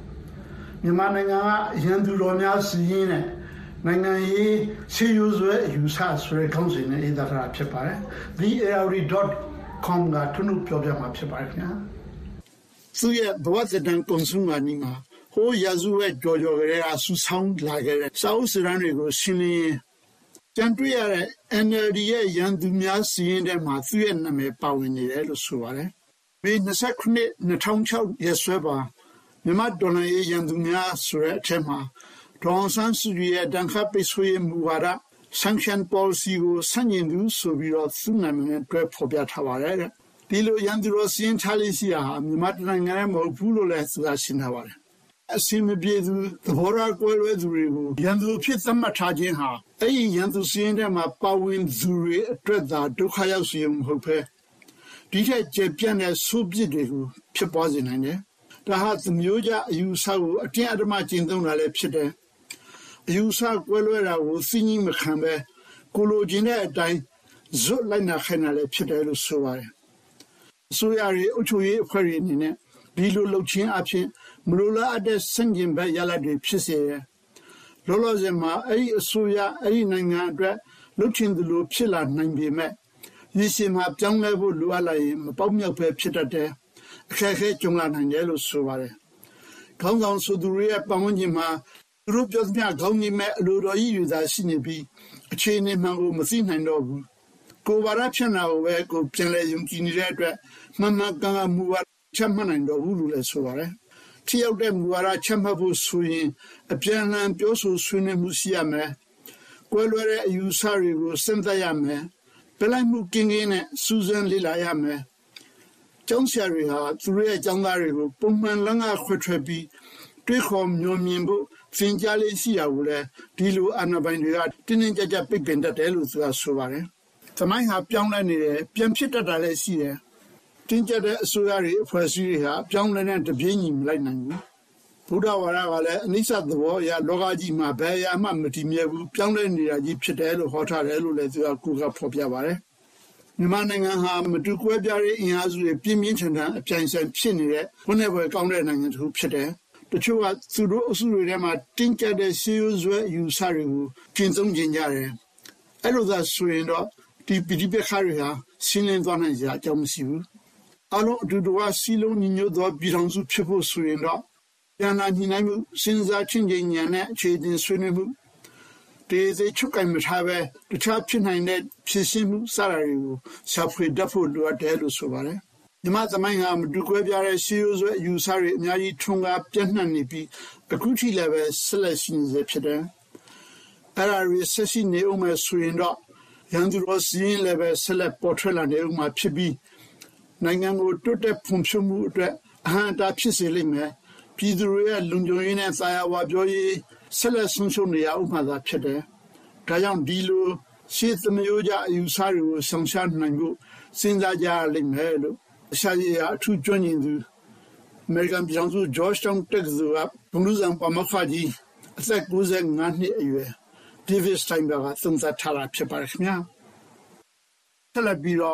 Speaker 5: Myanmar နိုင်ငံကရန်သူတော်များစီးရင်နဲ့နိုင်ငံရေးရှေးရိုးစွဲယူဆဆိုတဲ့ခေါင်းစဉ်နဲ့ရေးသားထားတာဖြစ်ပါတယ်။ the a r d dot com ကထွန်းလို့ပြောပြမှာဖြစ်ပါတယ်ခင်ဗျာ။သူရဲ့ဘဝတန်ကွန်ဆူမာနီမှာဟိုရာဇဝဲကြော်ကြော်ကလေးကဆူဆောင်းလာခဲ့တဲ့စာအုပ်စာတမ်းတွေကိုရှင်းလင်းကြံတွေ့ရတဲ့ N L D ရဲ့ရန်သူများစီးရင်တဲ့မှာသူ့ရဲ့နာမည်ပါဝင်နေတယ်လို့ဆိုပါတယ်။မေ၂၉ ၂၀၀၆ရက်စွဲပါမြန်မာဒေါ်လာရေးရန်သူများဆိုတဲ့အထက်မှာဒေါ်ဆန်းစုကြည်ရဲ့တန်ခတ်ပိတ်ဆို့ရေးမူဝါဒ sanction policy ကိုဆန့်ကျင်သူဆိုပြီးတော့သူ့နာမည်နဲ့တွဲဖော်ပြထားပါတယ်တဲ့။ဒီလိုရန်သူတော်စီးရင်ထားလေးစီဟာမြန်မာနိုင်ငံရဲ့မဟုတ်ဘူးလို့လည်းသူကရှင်းထားပါတယ်။အစင်မပြေသူသဘောထားကွဲလွဲသူတွေကိုရန်သူဖြစ်သတ်မှတ်ထားခြင်းဟာအဲ့ဒီရန်သူစီးရင်တဲ့မှာပါဝင်သူတွေအတွက်သာဒုက္ခရောက်စေမှာမဟုတ်ဘဲဒီထက်ကျေပြန့်တဲ့ဆိုးပြစ်တွေကိုဖြစ်ပေါ်စေနိုင်တယ်။ဒါဟာသမျိုးကြအယူဆကိုအတင်းအဓမ္မကျင့်သုံးတာလည်းဖြစ်တယ်။အယူဆကွဲလွဲတာကိုသိငြိမခံပဲကိုလိုချင်တဲ့အတိုင်းဇွတ်လိုက်နာခိုင်းတာလည်းဖြစ်တယ်လို့ဆိုပါတယ်။အစိုးရရဲ့အုပ်ချုပ်ရေးအဖွဲ့တွေအနေနဲ့ဒီလိုလှုပ်ခြင်းအဖြစ်မလိုလားအပ်တဲ့စံကျင်ဘက်ရလဒ်တွေဖြစ်စေတယ်။လောလောဆယ်မှာအဲ့ဒီအစိုးရအဲ့ဒီနိုင်ငံအတွက်လှုပ်ချင်သလိုဖြစ်လာနိုင်ပေမဲ့ရည်ရှိမှာပြောင်းလဲဖို့လိုအပ်လာရင်မပေါက်မြောက်ပဲဖြစ်တတ်တယ်။အခက်အခဲကြုံလာနိုင်တယ်လို့ဆိုပါတယ်။ခေါင်းဆောင်ဆိုသူတွေရဲ့ပတ်ဝန်းကျင်မှာသူတို့ပြောသမျှခေါင်းကြီးမဲ့အလိုတော်ကြီးယူသားရှိနေပြီးအခြေအနေမှန်ကိုမသိနိုင်တော့ဘူး။ကိုယ်ပါရဖြန့်တာကိုပဲကိုပြန်လဲယုံကြည်နေတဲ့အတွက်မှန်မှန်ကန်ကန်မူဝါဒချက်မှတ်နိုင်တော့ဘူးလို့လည်းဆိုပါတယ်။ထိရောက်တဲ့မူဝါဒချက်မှတ်ဖို့ဆိုရင်အပြန်အလှန်ပြောဆိုဆွေးနွေးမှုရှိရမယ်။ကွဲလွဲတဲ့အယူဆတွေကိုစဉ်းစားရမယ်။ပလိုက်မှုကင်းကင်းနဲ့စူးစမ်းလေ့လာရမယ်။ကျောင်းဆရာတွေဟာသူတို့ရဲ့ကျောင်းသားတွေကိုပုံမှန်လမ်းကခွဲထွက်ပြီးတွေးခေါ်မျှော်မြင်ဖို့သင်ကြားလေးရှိရဘူးလေဒီလိုအာဏာပိုင်တွေကတင်းတင်းကြပ်ကြပ်ပိတ်ပင်တတ်တယ်လို့သူကဆိုပါတယ်။သမိုင်းဟာပြောင်းလဲနေတယ်ပြန်ဖြစ်တတ်တာလည်းရှိတယ်။တင်းကျပ်တဲ့အစိုးရတွေအဖွဲ့အစည်းတွေဟာပြောင်းလဲတဲ့တပြေးညီမလိုက်နိုင်ဘူး။ဘုရားဝါဒကလည်းအနိစ္စသဘောအရလောကကြီးမှာဘယ်အရာမှမတည်မြဲဘူးပြောင်းလဲနေတာကြီးဖြစ်တယ်လို့ဟောထားတယ်လို့လည်းသူကကိုယ်ကဖော်ပြပါတယ်။မြန်မာနိုင်ငံဟာမတူကွဲပြားတဲ့အင်အားစုတွေပြင်းပြင်းထန်ထန်အပြိုင်ဆိုင်ဖြစ်နေတဲ့ဝန်내ဘွယ်ကောင်းတဲ့နိုင်ငံတစ်ခုဖြစ်တယ်။တချို့ကသူတို့အစုတွေထဲမှာတင်းကျပ်တဲ့ရှေးရိုးစွဲယူဆတွေကိုကျင့်သုံးကြကြတယ်။အဲ့လိုသာဆိုရင်တော့ဒီပဋိပက္ခတွေဟာရှင်းလင်းသွားနိုင်စရာအကြောင်းမရှိဘူး။အလုံးအတူတူကစီလုံးညီညွတ်သောပြည်ထောင်စုဖြစ်ဖို့ဆိုရင်တော့ပြန်လာညီနိုင်မှုစဉ်းစားချင်းချင်းညာနဲ့အခြေတင်ဆွေးနွေးမှုဒီစိတ်ချုပ်ကင်မထားပဲတခြားဖြစ်နိုင်တဲ့ဖြစ်ရှင်းမှုစတာတွေကိုရှာဖွေတတ်ဖို့လိုအပ်တယ်လို့ဆိုပါတယ်။ဒီမှာသမိုင်းဟာမတူကွဲပြားတဲ့ရှေးရိုးစွဲအယူဆတွေအများကြီးထွန်းကားပြန့်နှံ့နေပြီးအခုထိလည်းပဲဆက်လက်ရှိနေဖြစ်တယ်။အဲ့ဒါတွေဆက်ရှိနေအောင်မယ်ဆိုရင်တော့ရန်သူတော်စီရင်လည်းပဲဆက်လက်ပေါ်ထွက်လာနေအောင်မှာဖြစ်ပြီးနိုင်ငံကိုတိုးတက်ဖွံ့ဖြိုးမှုအတွက်အဟန့်အတားဖြစ်စေလိမ့်မယ်။ပြည်သူတွေရဲ့လုံခြုံရေးနဲ့သာယာဝပြောရေးဆက်လက်ဆုံးရှုံးနေရအောင်မှာသာဖြစ်တယ်။ဒါကြောင့်ဒီလိုရှေးသမယိုးကြအယူဆတွေကိုဆောင်ရှားနိုင်ဖို့စဉ်းစားကြရလိမ့်မယ်လို့ရှားရအထူးကျွမ်းကျင်သူအမေရိကန်ပြည်ထောင်စု Georgetown တက္ကသိုလ်ကဘုံလူဆောင်ပါမောက္ခကြီးအသက်၉၅နှစ်အရွယ် David Steinberg ကသုံးသပ်ထားတာဖြစ်ပါတယ်ခင်ဗျာ။ဆက်လက်ပြီးတော့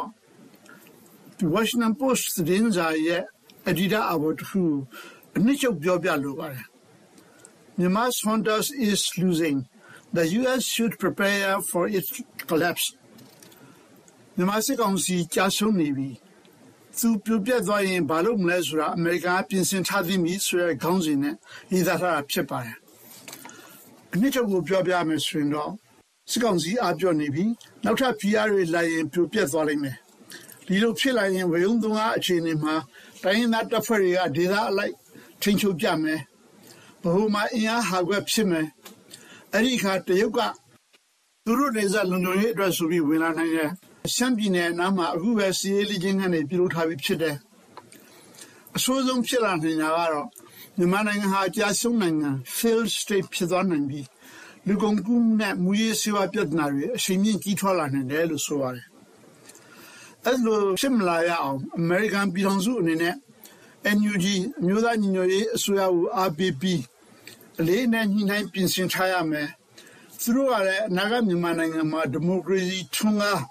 Speaker 5: The Washington Post သတင်းစာရဲ့အဒီတာအဘော်တစ်ခုအနည်းချုပ်ပြောပြလိုပါတယ်။ Myanmar's Honduras is losing. The U S should prepare for its collapse. မြန်မာစစ်ကောင်စီကြာဆုံးနေပြီ။သူပြပြသွားရင်ဘာလို့မလဲဆိုတာအမေရိကန်ပြင်ဆင်ထားသည်မီဆိုတဲ့ခေါင်းစဉ်နဲ့ရေးသားထားတာဖြစ်ပါတယ်။အနည်းချုပ်ကိုပြောပြမယ်ဆိုရင်တော့စစ်ကောင်စီအားပြောနေပြီ။နောက်ထပ် P R တွေလာရင်ပြပြသွားလိမ့်မယ်။ဒီလိုဖြစ်လာရင်ဝေယုံသုံးအားအခြေအနေမှာတိုင်းရင်းသားတပ်ဖွဲ့တွေကဒေသအလိုက်ထိန်းချုပ်ကြမယ်။ဘဟိုမှာအင်အားဟာကွက်ဖြစ်မယ်။အဲ့ဒီခါတရုတ်ကသူတို့နေစားလုံခြုံရေးအတွက်ဆိုပြီးဝင်လာနိုင်တယ်။ရှမ်းပြည်နယ်အနားမှာအခုပဲစီးရီးလီချင်းကနေပြုလုပ်ထားပြီးဖြစ်တယ်။အဆိုးဆုံးဖြစ်လာနေတာကတော့မြန်မာနိုင်ငံဟာကြာဆုံးနိုင်ငံ failed state ဖြစ်သွားနိုင်ပြီးလူကုန်ကူးနဲ့မူရေးစေဝါပြဿနာတွေအချိန်မြင့်ကြီးထွားလာနိုင်တယ်လို့ဆိုပါတယ်။အဲ့လိုဖြစ်မလာရအောင်အမေရိကန်ပြည်ထောင်စုအနေနဲ့ N U G အမျိုးသားညီညွတ်ရေးအစိုးရကိုအားပေးပြီးအလေးနဲ့ညှိနှိုင်းပြင်ဆင်ထားရမယ်။သူတို့ကလည်းအနာဂတ်မြန်မာနိုင်ငံမှာဒီမိုကရေစီထွန်းကား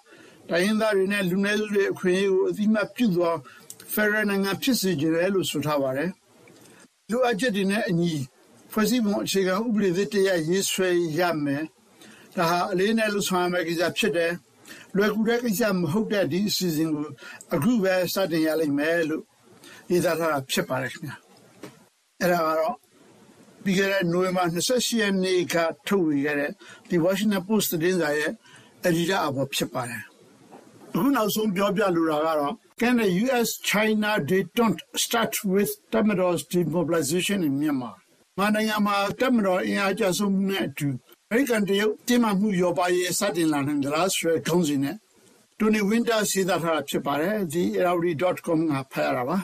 Speaker 5: တိုင်းရင်းသားတွေနဲ့လူနည်းစုတွေအခွင့်အရေးကိုအသိအမှတ်ပြုသောဖက်ဒရယ်နိုင်ငံဖြစ်စေချင်တယ်လို့ဆိုထားပါတယ်။လူအပ်ချက်တွေနဲ့အညီဖွဲ့စည်းပုံအခြေခံဥပဒေသစ်တရပ်ရေးဆွဲရမယ်။ဒါဟာအလေးနဲ့လှုပ်ဆောင်ရမယ့်ကိစ္စဖြစ်တယ်။လွယ်ကူတဲ့ကိစ္စမဟုတ်တဲ့ဒီအစီအစဉ်ကိုအခုပဲစတင်ရလိမ့်မယ်လို့ရေးသားထားတာဖြစ်ပါတယ်ခင်ဗျာ။အဲ့ဒါကတော့ပြီးခဲ့တဲ့နိုဝင်ဘာ၂၈ရက်နေ့ကထုတ်ဝေခဲ့တဲ့ဒီ Washington Post သတင်းစာရဲ့ editor အပေါ်ဖြစ်ပါတယ်။အခုနောက်ဆုံးပြောပြလိုတာကတော့ Can the U S China détente start with Tamador's demobilization in Myanmar? မြန်မာနိုင်ငံမှာတပ်မတော်အင်အားကျဆုံးမှုနဲ့အတူအမေရိကန်တရုတ်တင်းမာမှုရောပါရေးစတင်လာနိုင်ကြလားဆိုတဲ့ခေါင်းစဉ်နဲ့တိုနီဝင်းတာရေးသားထားတာဖြစ်ပါတယ်ဒီ araudi dot com ကဖတ်ရတာပါ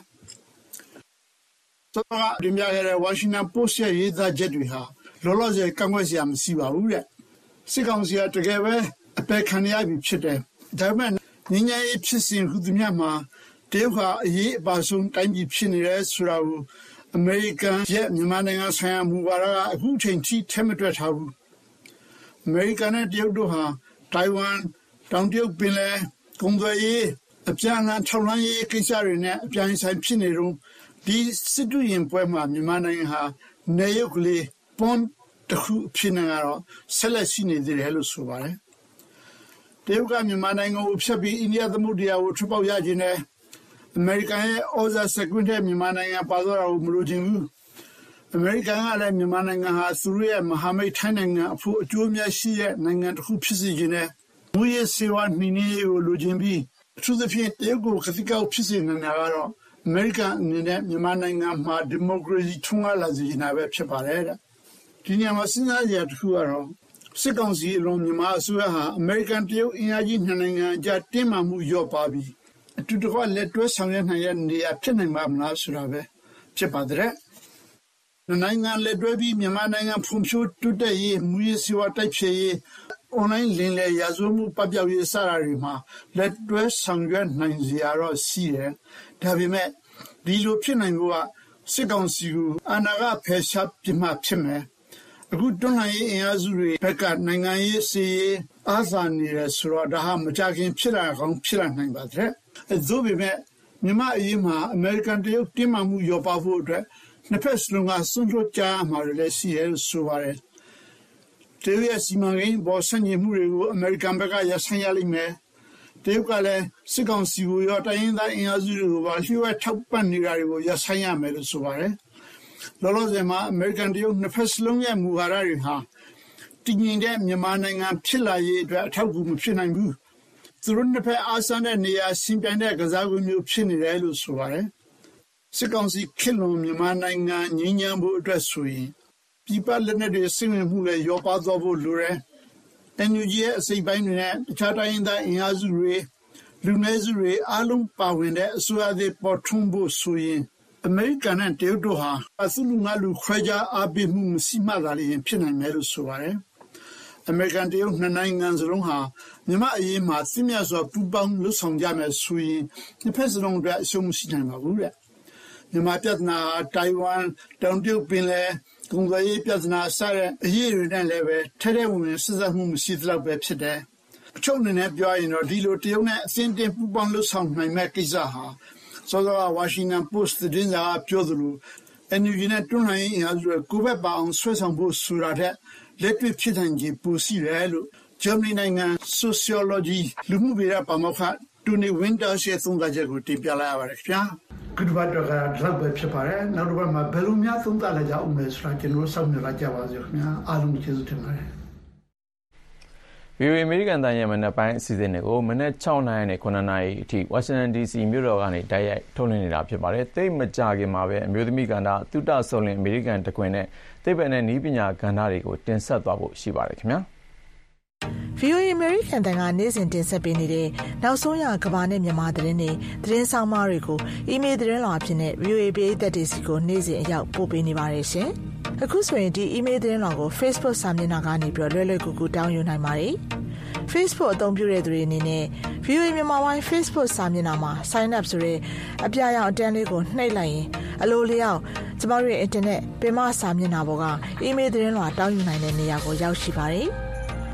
Speaker 5: သောကဒီမြရဲ့ Washington Post ရဲ့ရေးသားချက်တွေဟာလောလောဆယ်ကန့်ကွက်စရာမရှိပါဘူးတဲ့စစ်ကောင်စီကတကယ်ပဲအပယ်ခံရပြီဖြစ်တယ်ဒါပေမဲ့ငင်းငယ်ဖြစ်စဉ်ဟူသည်များမှာတရုတ်ဟာအရေးအပါဆုံးတိုင်းပြည်ဖြစ်နေတယ်ဆိုတာကိုအမေရိကန်ရဲ့မြန်မာနိုင်ငံဆိုင်ရာမူဝါဒကအခုချိန်ထိထက်မတွက်ထားဘူးအမေရိကန်နဲ့တရုတ်တို့ဟာတိုင်ဝမ်တောင်တရုတ်ပင်လယ်ကုန်သွယ်ရေးအပြန်အလှန်ထောက်လှမ်းရေးကိစ္စတွေနဲ့အပြိုင်ဆိုင်ဖြစ်နေတော့ဒီစစ်တူရင်ပွဲမှာမြန်မာနိုင်ငံဟာနေရုပ်ကလေးပွန်တခုဖြစ်နေတော့ဆက်လက်ရှိနေသေးတယ်လို့ဆိုပါတယ်တရုတ်ကမြန်မာနိုင်ငံကိုဖျက်ပြီးအိန္ဒိယသမုဒ္ဒရာကိုထွက်ပေါက်ရခြင်းနဲ့အမေရိကန်ရဲ့ဩဇာစကွင်းတဲ့မြန်မာနိုင်ငံပါသွားတာကိုမလိုချင်ဘူးအမေရိကန်ကလည်းမြန်မာနိုင်ငံဟာသူတို့ရဲ့မဟာမိတ်ထိုင်းနိုင်ငံအဖို့အကျိုးအမြတ်ရှိတဲ့နိုင်ငံတစ်ခုဖြစ်စေခြင်းနဲ့မူရစေဝါနှီးနှီးကိုလိုချင်ပြီးအထူးသဖြင့်တရုတ်ကိုခတိကောက်ဖြစ်စေနေတာကတော့အမေရိကန်အနေနဲ့မြန်မာနိုင်ငံမှာဒီမိုကရေစီထွန်းကားလာစေနေတာပဲဖြစ်ပါတယ်တဲ့ဒီနေရာမှာစဉ်းစားကြရတစ်ခုကတော့စစ်ကောင်စီအလုံးမြန်မာအစိုးရဟာအမေရိကန်တရုတ်အင်အားကြီးနှစ်နိုင်ငံအကြားတင်းမာမှုလျော့ပါပြီးအတူတကွလက်တွဲဆောင်ရွက်နိုင်တဲ့နေရာဖြစ်နိုင်မှာမလားဆိုတာပဲဖြစ်ပါတယ်နိုင်ငံလက်တွဲပြီးမြန်မာနိုင်ငံဖွံ့ဖြိုးတိုးတက်ရေးမူရစီဝါတိုက်ဖြည့်ရေးအွန်လိုင်းလင်းလေရာဇဝမှုပပျောက်ရေးစတာတွေမှာလက်တွဲဆောင်ရွက်နိုင်စရာတော့ရှိတယ်ဒါပေမဲ့ဒီလိုဖြစ်နိုင်ဖို့ကစစ်ကောင်စီကိုအနာဂတ်ဖယ်ရှားပြမှဖြစ်မယ်အခုတွန်းလှန်ရေးအင်အားစုတွေဘက်ကနိုင်ငံရေးစီရေးအားသာနေရဆိုတော့ဒါဟာမကြခင်ဖြစ်လာအောင်ဖြစ်လာနိုင်ပါတယ်အဲဒါပေမဲ့မြန်မာအရေးမှာအမေရိကန်တရုတ်တင်းမာမှုရောပါဖို့အတွက်နှစ်ဖက်စလုံးကစွန့်လွတ်ကြမှာလည်းရှိရဲဆိုပါတယ်တရုတ်ရဲ့စီမံကိန်းပေါ်ဆန့်ကျင်မှုတွေကိုအမေရိကန်ဘက်ကရဆိုင်ရလိမ့်မယ်တရုတ်ကလည်းစစ်ကောင်စီကိုရောတိုင်းရင်းသားအင်အားစုတွေကိုပါလျှို့ဝှက်ထောက်ပံ့နေတာတွေကိုရဆိုင်ရမယ်လို့ဆိုပါတယ်လောလောဆယ်မှာအမေရိကန်တရုတ်နှစ်ဖက်စလုံးရဲ့မူဝါဒတွေဟာတည်ငြိမ်တဲ့မြန်မာနိုင်ငံဖြစ်လာရေးအတွက်အထောက်အကူမဖြစ်နိုင်ဘူးသူတို့နှစ်ဖက်အားဆန်းတဲ့နေရာရှင်းပြတဲ့ကစားကွင်းမျိုးဖြစ်နေတယ်လို့ဆိုပါတယ်စစ်ကောင်စီခေတ်လုံးမြန်မာနိုင်ငံငြိမ်းချမ်းဖို့အတွက်ဆိုရင်ပြည်ပလက်နက်တွေစိတ်ဝင်မှုလည်းရောပါသွားဖို့လိုတယ်။ အန် ယူ ဂျီ ရဲ့အစိပ်ပိုင်းတွေနဲ့တခြားတိုင်းရင်းသားအင်အားစုတွေလူနည်းစုတွေအားလုံးပါဝင်တဲ့အစိုးရသစ်ပေါ်ထွန်းဖို့ဆိုရင်အမေရိကန်နဲ့တရုတ်တို့ဟာအစုလူငါလူခွဲခြားအားပေးမှုမရှိမှသာလျှင်ဖြစ်နိုင်မယ်လို့ဆိုပါတယ်။အမေရိကန်တရုတ်နှစ်နိုင်ငံစလုံးဟာမြန်မာအရေးမှာစစ်မြတ်စွာပူးပေါင်းလှုပ်ဆောင်ကြမယ်ဆိုရင်နှစ်ဖက်စလုံးအတွက်အရှုံးမရှိနိုင်ပါဘူးတဲ့။မြန်မာပြည်နာတိုင်ဝမ်တောင်တရုတ်ပင်လယ်ကုန်သွယ်ရေးပြဿနာစတဲ့အရေးတွေနဲ့လည်းပဲထဲထဲဝင်ဝင်ဆက်စပ်မှုမရှိသလောက်ပဲဖြစ်တယ်။အချုပ်အနေနဲ့ပြောရင်တော့ဒီလိုတရုတ်နဲ့အစင်းတင်ပူးပေါင်းလှုပ်ဆောင်နိုင်မဲ့ကိစ္စဟာစောစောက Washington Post သတင်းစာပြောသလို အန် ယူ ဂျီ နဲ့တွန်းလှန်ရေးအင်အားစုတွေကိုယ့်ဘက်ပါအောင်ဆွဲဆောင်ဖို့ဆိုတာတဲ့လက်တွေ့ဖြစ်နိုင်ခြေပိုရှိတယ်လို့ဂျာမနီနိုင်ငံ Sociology လူမှုဗေဒပါမောက္ခတိုနီဝင်းတာရဲ့သုံးသပ်ချက်ကိုတင်ပြလိုက်ရပါတယ်ခင်ဗျာ။ခုတစ်ပတ်တော့ကတော့ပဲဖြစ်ပါတယ်။နောက်တစ်ပတ်မှာဘယ်လိုများသုံးသပ်လိုက်ကြအောင်လဲဆိုတာကျွန်တော်စောင့်မျှော်ကြပါစို့ခင်ဗျာ။အားလုံးကျေးဇူးတင်ပါတယ်။
Speaker 2: ဗီအိုအေ အမေရိကန်တန်ရဲ့မနက်ပိုင်းအစီအစဉ်တွေကိုမနက်၆နာရီနဲ့၇နာရီအထိဝါရှင်တန် ဒီ စီ မြို့တော်ကနေတိုက်ရိုက်ထုတ်လွှင့်နေတာဖြစ်ပါတယ်။သိပ်မကြခင်မှာပဲအမျိုးသမီးကဏ္ဍသုတဆုံလင်အမေရိကန်တကွင်နဲ့သိပ္ပံနဲ့နည်းပညာကဏ္ဍတွေကိုတင်ဆက်သွားဖို့ရှိပါတယ်ခင်ဗျာ။
Speaker 7: ဗီအိုအေ အမေရိကန်တန်ကနေ့စဉ်တင်ဆက်ပေးနေတဲ့နောက်ဆုံးရကမ္ဘာနဲ့မြန်မာသတင်းတွေသတင်းဆောင်မတွေကိုအီးမေးလ်သတင်းလွှာအဖြစ်နဲ့ ဗီအိုအေ ပရိသတ်တွေစီကိုနေ့စဉ်အရောက်ပို့ပေးနေပါတယ်ရှင်။အခုဆိုရင်ဒီအီးမေးလ်သတင်းလွှာကို Facebook စာမျက်နှာကနေပြီးတော့လွယ်လွယ်ကူကူတောင်းယူနိုင်ပါတယ်။ Facebook အသုံးပြုတဲ့သူတွေအနေနဲ့ ဗီအိုအေ မြန်မာပိုင်း Facebook စာမျက်နှာမှာ Sign up ဆိုတဲ့အပြာရောင်အတန်းလေးကိုနှိပ်လိုက်ရင်အလိုလျောက်ကျမတို့ရဲ့ internet ပင်မစာမျက်နှာပေါ်ကအီးမေးလ်သတင်းလွှာတောင်းယူနိုင်တဲ့နေရာကိုရောက်ရှိပါတယ်။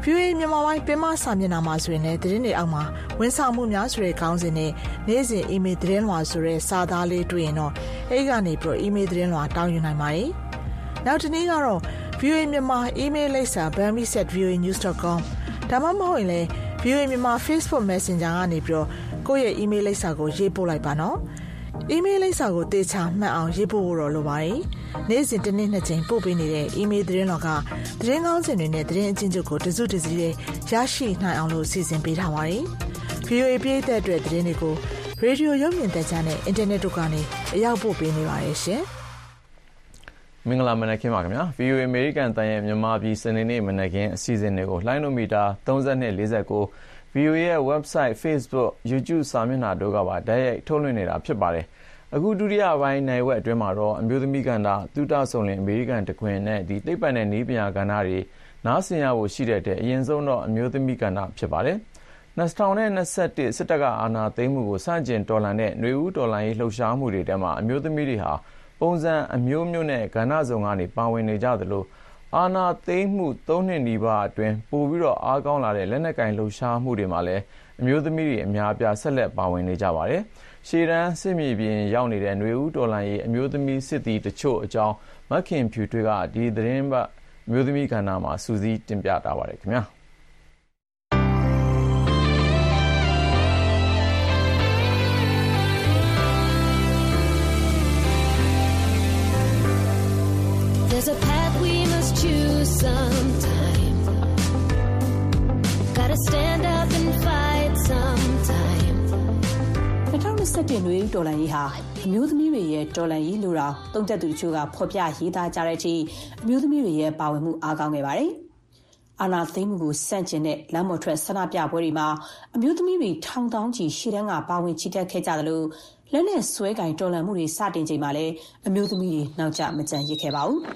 Speaker 10: ဗီအိုအေမြန်မာပိုင်းပင်မစာမျက်နှာမှာဆိုရင်လည်းသတင်းတွေအောက်မှာဝန်ဆောင်မှုများဆိုတဲ့ခေါင်းစဉ်နဲ့နေ့စဉ်အီးမေးလ်သတင်းလွှာဆိုတဲ့စာသားလေးတွေ့ရင်တော့အဲ့ကနေပြီးတော့အီးမေးလ်သတင်းလွှာတောင်းယူနိုင်ပါတယ်။နောက်တစ်နေ့ကတော့ ဗီအိုအေမြန်မာအီးမေးလ်လိပ်စာ burmese at v o a news dot com ဒါမှမဟုတ်ရင်လည်း ဗီအိုအေမြန်မာ Facebook Messenger ကနေပြီးတော့ကိုယ့်ရဲ့အီးမေးလ်လိပ်စာကိုရေးပို့လိုက်ပါနော်။အီးမေးလ်လိပ်စာကိုတေချာမှတ်အောင်ရေးပို့ဖို့တော့လိုပါတယ်။နေ့စဉ်တစ်နေ့နှစ်ကြိမ်ပို့ပေးနေတဲ့အီးမေးလ်သတင်းတော်ကသတင်းကောင်းစင်တွေနဲ့သတင်းအချင်းချုပ်ကိုတစုတစည်းရရှိနိုင်အောင်လို့စီစဉ်ပေးထားပါတယ်။ ဗီအိုအေပြည်သက်အတွက်သတင်းတွေကိုရေဒီယိုရုပ်မြင်သံကြားနဲ့အင်တာနက်တို့ကနေအရောက်ပို့ပေးနေပါတယ်ရှင်
Speaker 2: ။မင်္ဂလာမနက်ခင်းပါခင်ဗျာ။ ဗီအိုအေအမေရိကန်တန်ရဲ့မြန်မာပြည်စနေနေ့မနက်ခင်းအစီအစဉ်တွေကိုလိုင်းနိုမီတာသုံး၂ ၄၉ ဗီအိုအေရဲ့ website Facebook YouTube စာမျက်နှာတို့ကပါတိုက်ရိုက်ထုတ်လွှင့်နေတာဖြစ်ပါတယ်။အခုဒုတိယပိုင်းနိုင်ဝက်အတွင်းမှာတော့အမျိုးသမီးကဏ္ဍသုတဆုံလင်အမေရိကန်တခွင်နဲ့ဒီသိပ္ပံနဲ့နည်းပညာကဏ္ဍတွေနားဆင်ရဖို့ရှိတဲ့အရင်ဆုံးတော့အမျိုးသမီးကဏ္ဍဖြစ်ပါတယ်။၂၀၂၁စစ်တပ်ကအာဏာသိမ်းမှုကိုစတင်တော်လှန်တဲ့ຫນွေဦးတော်လှန်ရေးလှုပ်ရှားမှုတွေထဲမှာအမျိုးသမီးတွေဟာပုံစံအမျိုးမျိုးနဲ့ကဏ္ဍစုံကနေပါဝင်နေကြသလိုအာဏာသိမ်းမှုသုံးနှစ်နီးပါးအတွင်းပိုပြီးတော့အားကောင်းလာတဲ့လက်နက်ကင်လှုပ်ရှားမှုတွေမှာလည်းအမျိုးသမီးတွေအများအပြားဆက်လက်ပါဝင်နေကြပါတယ်။ရှေ့တန်းစစ်မြေပြင်ရောက်နေတဲ့ຫນွေဦးတော်လှန်ရေးအမျိုးသမီးစစ်သည်တချို့အကြောင်းမခင်ဖြူထွေးကဒီသတင်းပတ်အမျိုးသမီးကဏ္ဍမှာစူးစီးတင်ပြထားပါတယ်ခင်ဗျာ။
Speaker 13: There's a path we must choose sometime. Gotta stand up and fight sometime.
Speaker 14: ၂၀၂၁နွေဦးတော်လှန်ရေးဟာအမျိုးသမီးတွေရဲ့တော်လှန်ရေးလူတော်တုံ့တက်သူတို့ကဖော်ပြရေးသားကြတဲ့အထိအမျိုးသမီးတွေရဲ့ပါဝင်မှုအားကောင်းခဲ့ပါတယ်။အာဏာသိမ်းမှုကိုစန့်ကျင်တဲ့လမ်းပေါ်ထွက်ဆန္ဒပြပွဲတွေမှာအမျိုးသမီးတွေထောင်တောင်းချီရှေ့တန်းကပါဝင်ချီတက်ခဲ့ကြသလိုလက်နဲ့ဆွဲကင်တော်လှန်မှုတွေစတင်ချိန်မှာလည်းအမျိုးသမီးတွေနောက်ကျမကျန်ရစ်ခဲ့ပါဘူး။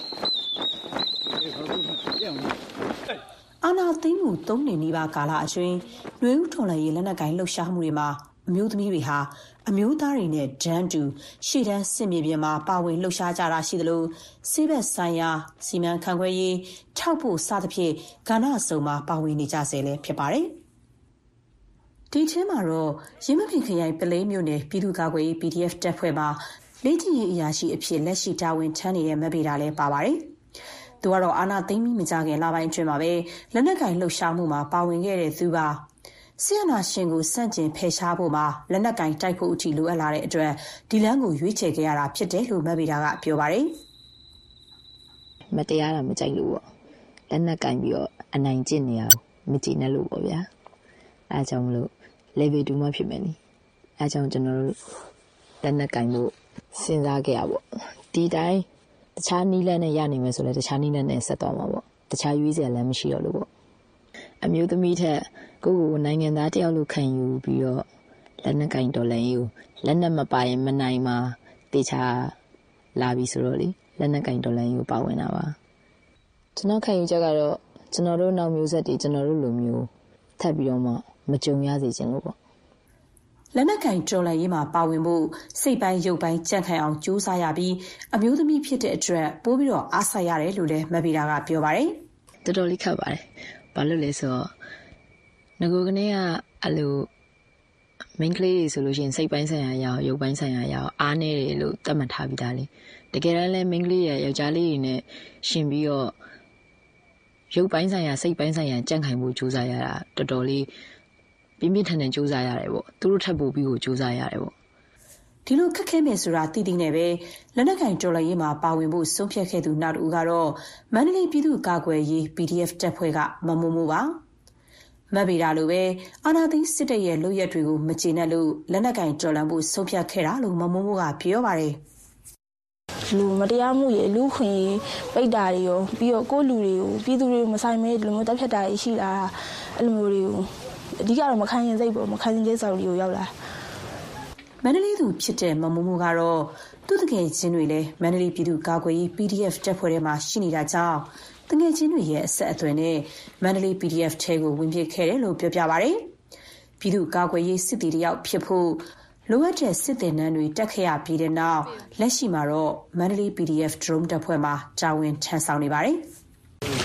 Speaker 14: အာဏာသိမ်းမှုသုံးနှစ်နီးပါးကာလအတွင်းຫນွေဦးတော်လှန်ရေးလက်နက်ကင်လှုပ်ရှားမှုတွေမှာအမျိုးသမီးတွေဟာအမျိုးသားတွေနဲ့ဒန်းတူရှေ့တန်းစစ်မြေပြင်မှာပါဝင်လှုပ်ရှားကြတာရှိသလိုဆေးဘက်ဆိုင်ရာစီမံခန့်ခွဲရေးထောက်ပို့စသဖြင့်ကဏ္ဍစုံမှာပါဝင်နေကြဆဲလည်းဖြစ်ပါတယ်။ဒီထဲမှာတော့ရင်းမပင်ခရိုင်ပလဲမြို့နယ်ပြည်သူ့ကာကွယ်ရေး ပီ ဒီ အက်ဖ် တပ်ဖွဲ့မှာလေ့ကျင့်ရေးအရာရှိအဖြစ်လက်ရှိတာဝန်ထမ်းနေတဲ့မဘေတာလည်းပါပါတယ်။သူကတော့အာဏာသိမ်းပြီးမကြခင်လပိုင်းအတွင်းမှာပဲလက်နက်ကင်လှုပ်ရှားမှုမှာပါဝင်ခဲ့တဲ့သူပါ။ဆီယနာရှင်ကိုစန့်ကျင်ဖယ်ရှားဖို့မှာလက်နက်ကင်တိုက်ဖို့အထိလိုအပ်လာတဲ့အတွက်ဒီလမ်းကိုရွေးချယ်ခဲ့ရတာဖြစ်တယ်လို့မဘေတာကပြောပါတယ်
Speaker 15: ။မတရားတာမကြိုက်လို့ပေါ့။လက်နက်ကင်ပြီးတော့အနိုင်ကျင့်နေရမကြည်နဲ့လို့ပေါ့ဗျာ။အဲအကြောင်းမလို့level two မှာဖြစ်မယ်နိအဲကြောင့်ကျွန်တော်တို့လက်နက်ကင်ဖို့စဉ်းစားခဲ့ရပေါ့ဒီတိုင်းတခြားနီးလန်းနဲ့ရနိုင်မယ်ဆိုလဲတခြားနီးလန်းနဲ့ဆက်သွားမှာပေါ့တခြားရွေးစရာလည်းမရှိတော့လို့ပေါ့အမျိုးသမီးထက်ကိုယ့်ကိုနိုင်ငံသားတယောက်လိုခံယူပြီးတော့လက်နက်ကင်တော်လည်းယူလက်နက်မပါရင်မနိုင်မှာတေချာလာပြီဆိုတော့လေလက်နက်ကင်တော်လည်းယူပါဝင်တာပါကျွန်တော်ခံယူချက်ကတော့ကျွန်တော်တို့နောက်မျိုးဆက်တွေကျွန်တော်တို့လိုမျိုးထပ်ပြီးတော့မှမကြုံရစေချင်လို့ပေါ့
Speaker 14: လက်နက်ကင်တော်လှန်ရေးမှာပါဝင်ဖို့စိတ်ပိုင်းရုပ်ပိုင်းကြံ့ခိုင်အောင်ကြိုးစားရပြီးအမျိုးသမီးဖြစ်တဲ့အတွက်ပိုးပြီးတော့အားစိုက်ရတယ်လို့လည်းမဗီတာကပြောပါတယ်
Speaker 15: တော်တော်လေးခက်ပါတယ်ဘာလို့လဲဆိုတော့ငကိုကနေကအလိုမိန်းကလေးတွေဆိုလို့ရှိရင်စိတ်ပိုင်းဆိုင်ရာရောရုပ်ပိုင်းဆိုင်ရာရောအားနေတယ်လို့သတ်မှတ်ထားပြီးသားလေတကယ်တမ်းလဲမိန်းကလေးရယောက်ျားလေးတွေနဲ့ရှင်ပြီးတော့ရုပ်ပိုင်းဆိုင်ရာစိတ်ပိုင်းဆိုင်ရာကြံ့ခိုင်မှုကြိုးစားရတာတော်တော်လေးပြင်းပြထန်ထန်ကြိုးစားရတယ်ပေါ့သူတို့ထပ်ပို့ပြီးကိုကြိုးစားရတယ်ပေါ့
Speaker 14: ဒီလိုခက်ခဲမယ်ဆိုတာသိသိနဲ့ပဲလက်နက်ကင်တော်လှန်ရေးမှာပါဝင်ဖို့ဆုံးဖြတ်ခဲ့သူနောက်တစ်ဦးကတော့မန္တလေးပြည်သူ့ကာကွယ်ရေး ပီ ဒီ အက်ဖ် တပ်ဖွဲ့ကမမိုးမိုးပါမဗေဒါလိုပဲအာနာသိန်းစစ်တပ်ရဲ့လုပ်ရက်တွေကိုမကျေနပ်လို့လက်နက်ကင်တော်လှန်ဖို့ဆုံးဖြတ်ခဲ့တာလို့မမိုးမိုးကပြောပါတယ်
Speaker 16: လူမတရားမှုရေလူခွင့်ပိတ်တာတွေရောပြီးတော့ကိုယ့်လူတွေကိုပြည်သူတွေမဆိုင်မဲဒီလိုမျိုးတပ်ဖြတ်တာရှိလာအဲ့လိုမျိုးတွေကိုအဓိကတော့မခံရင်စိတ်ပေါ့မခံရင်စိတ်ဆောက်တွေကိုရောက်လာ
Speaker 14: မန္တလေးသူဖြစ်တဲ့မမိုးမိုးကတော့သူ့တကယ်ချင်းတွေလည်းမန္တလေးပြည်သူ့ကာကွယ်ရေး ပီ ဒီ အက်ဖ် တပ်ဖွဲ့ထဲမှာရှိနေတာကြောင့်တကယ်ချင်းတွေရဲ့အဆက်အသွယ်နဲ့မန္တလေး ပီ ဒီ အက်ဖ် ထဲကိုဝင်ပြခဲ့တယ်လို့ပြောပြပါတယ်ပြည်သူ့ကာကွယ်ရေးစစ်တီတယောက်ဖြစ်ဖို့လိုအပ်တဲ့စစ်သည်နှန်းတွေတက်ခဲ့ရပြီးတဲ့နောက်လက်ရှိမှာတော့မန္တလေး ပီ ဒီ အက်ဖ် drone တပ်ဖွဲ့မှာတာဝန်ထမ်းဆောင်နေပါတယ်
Speaker 16: တ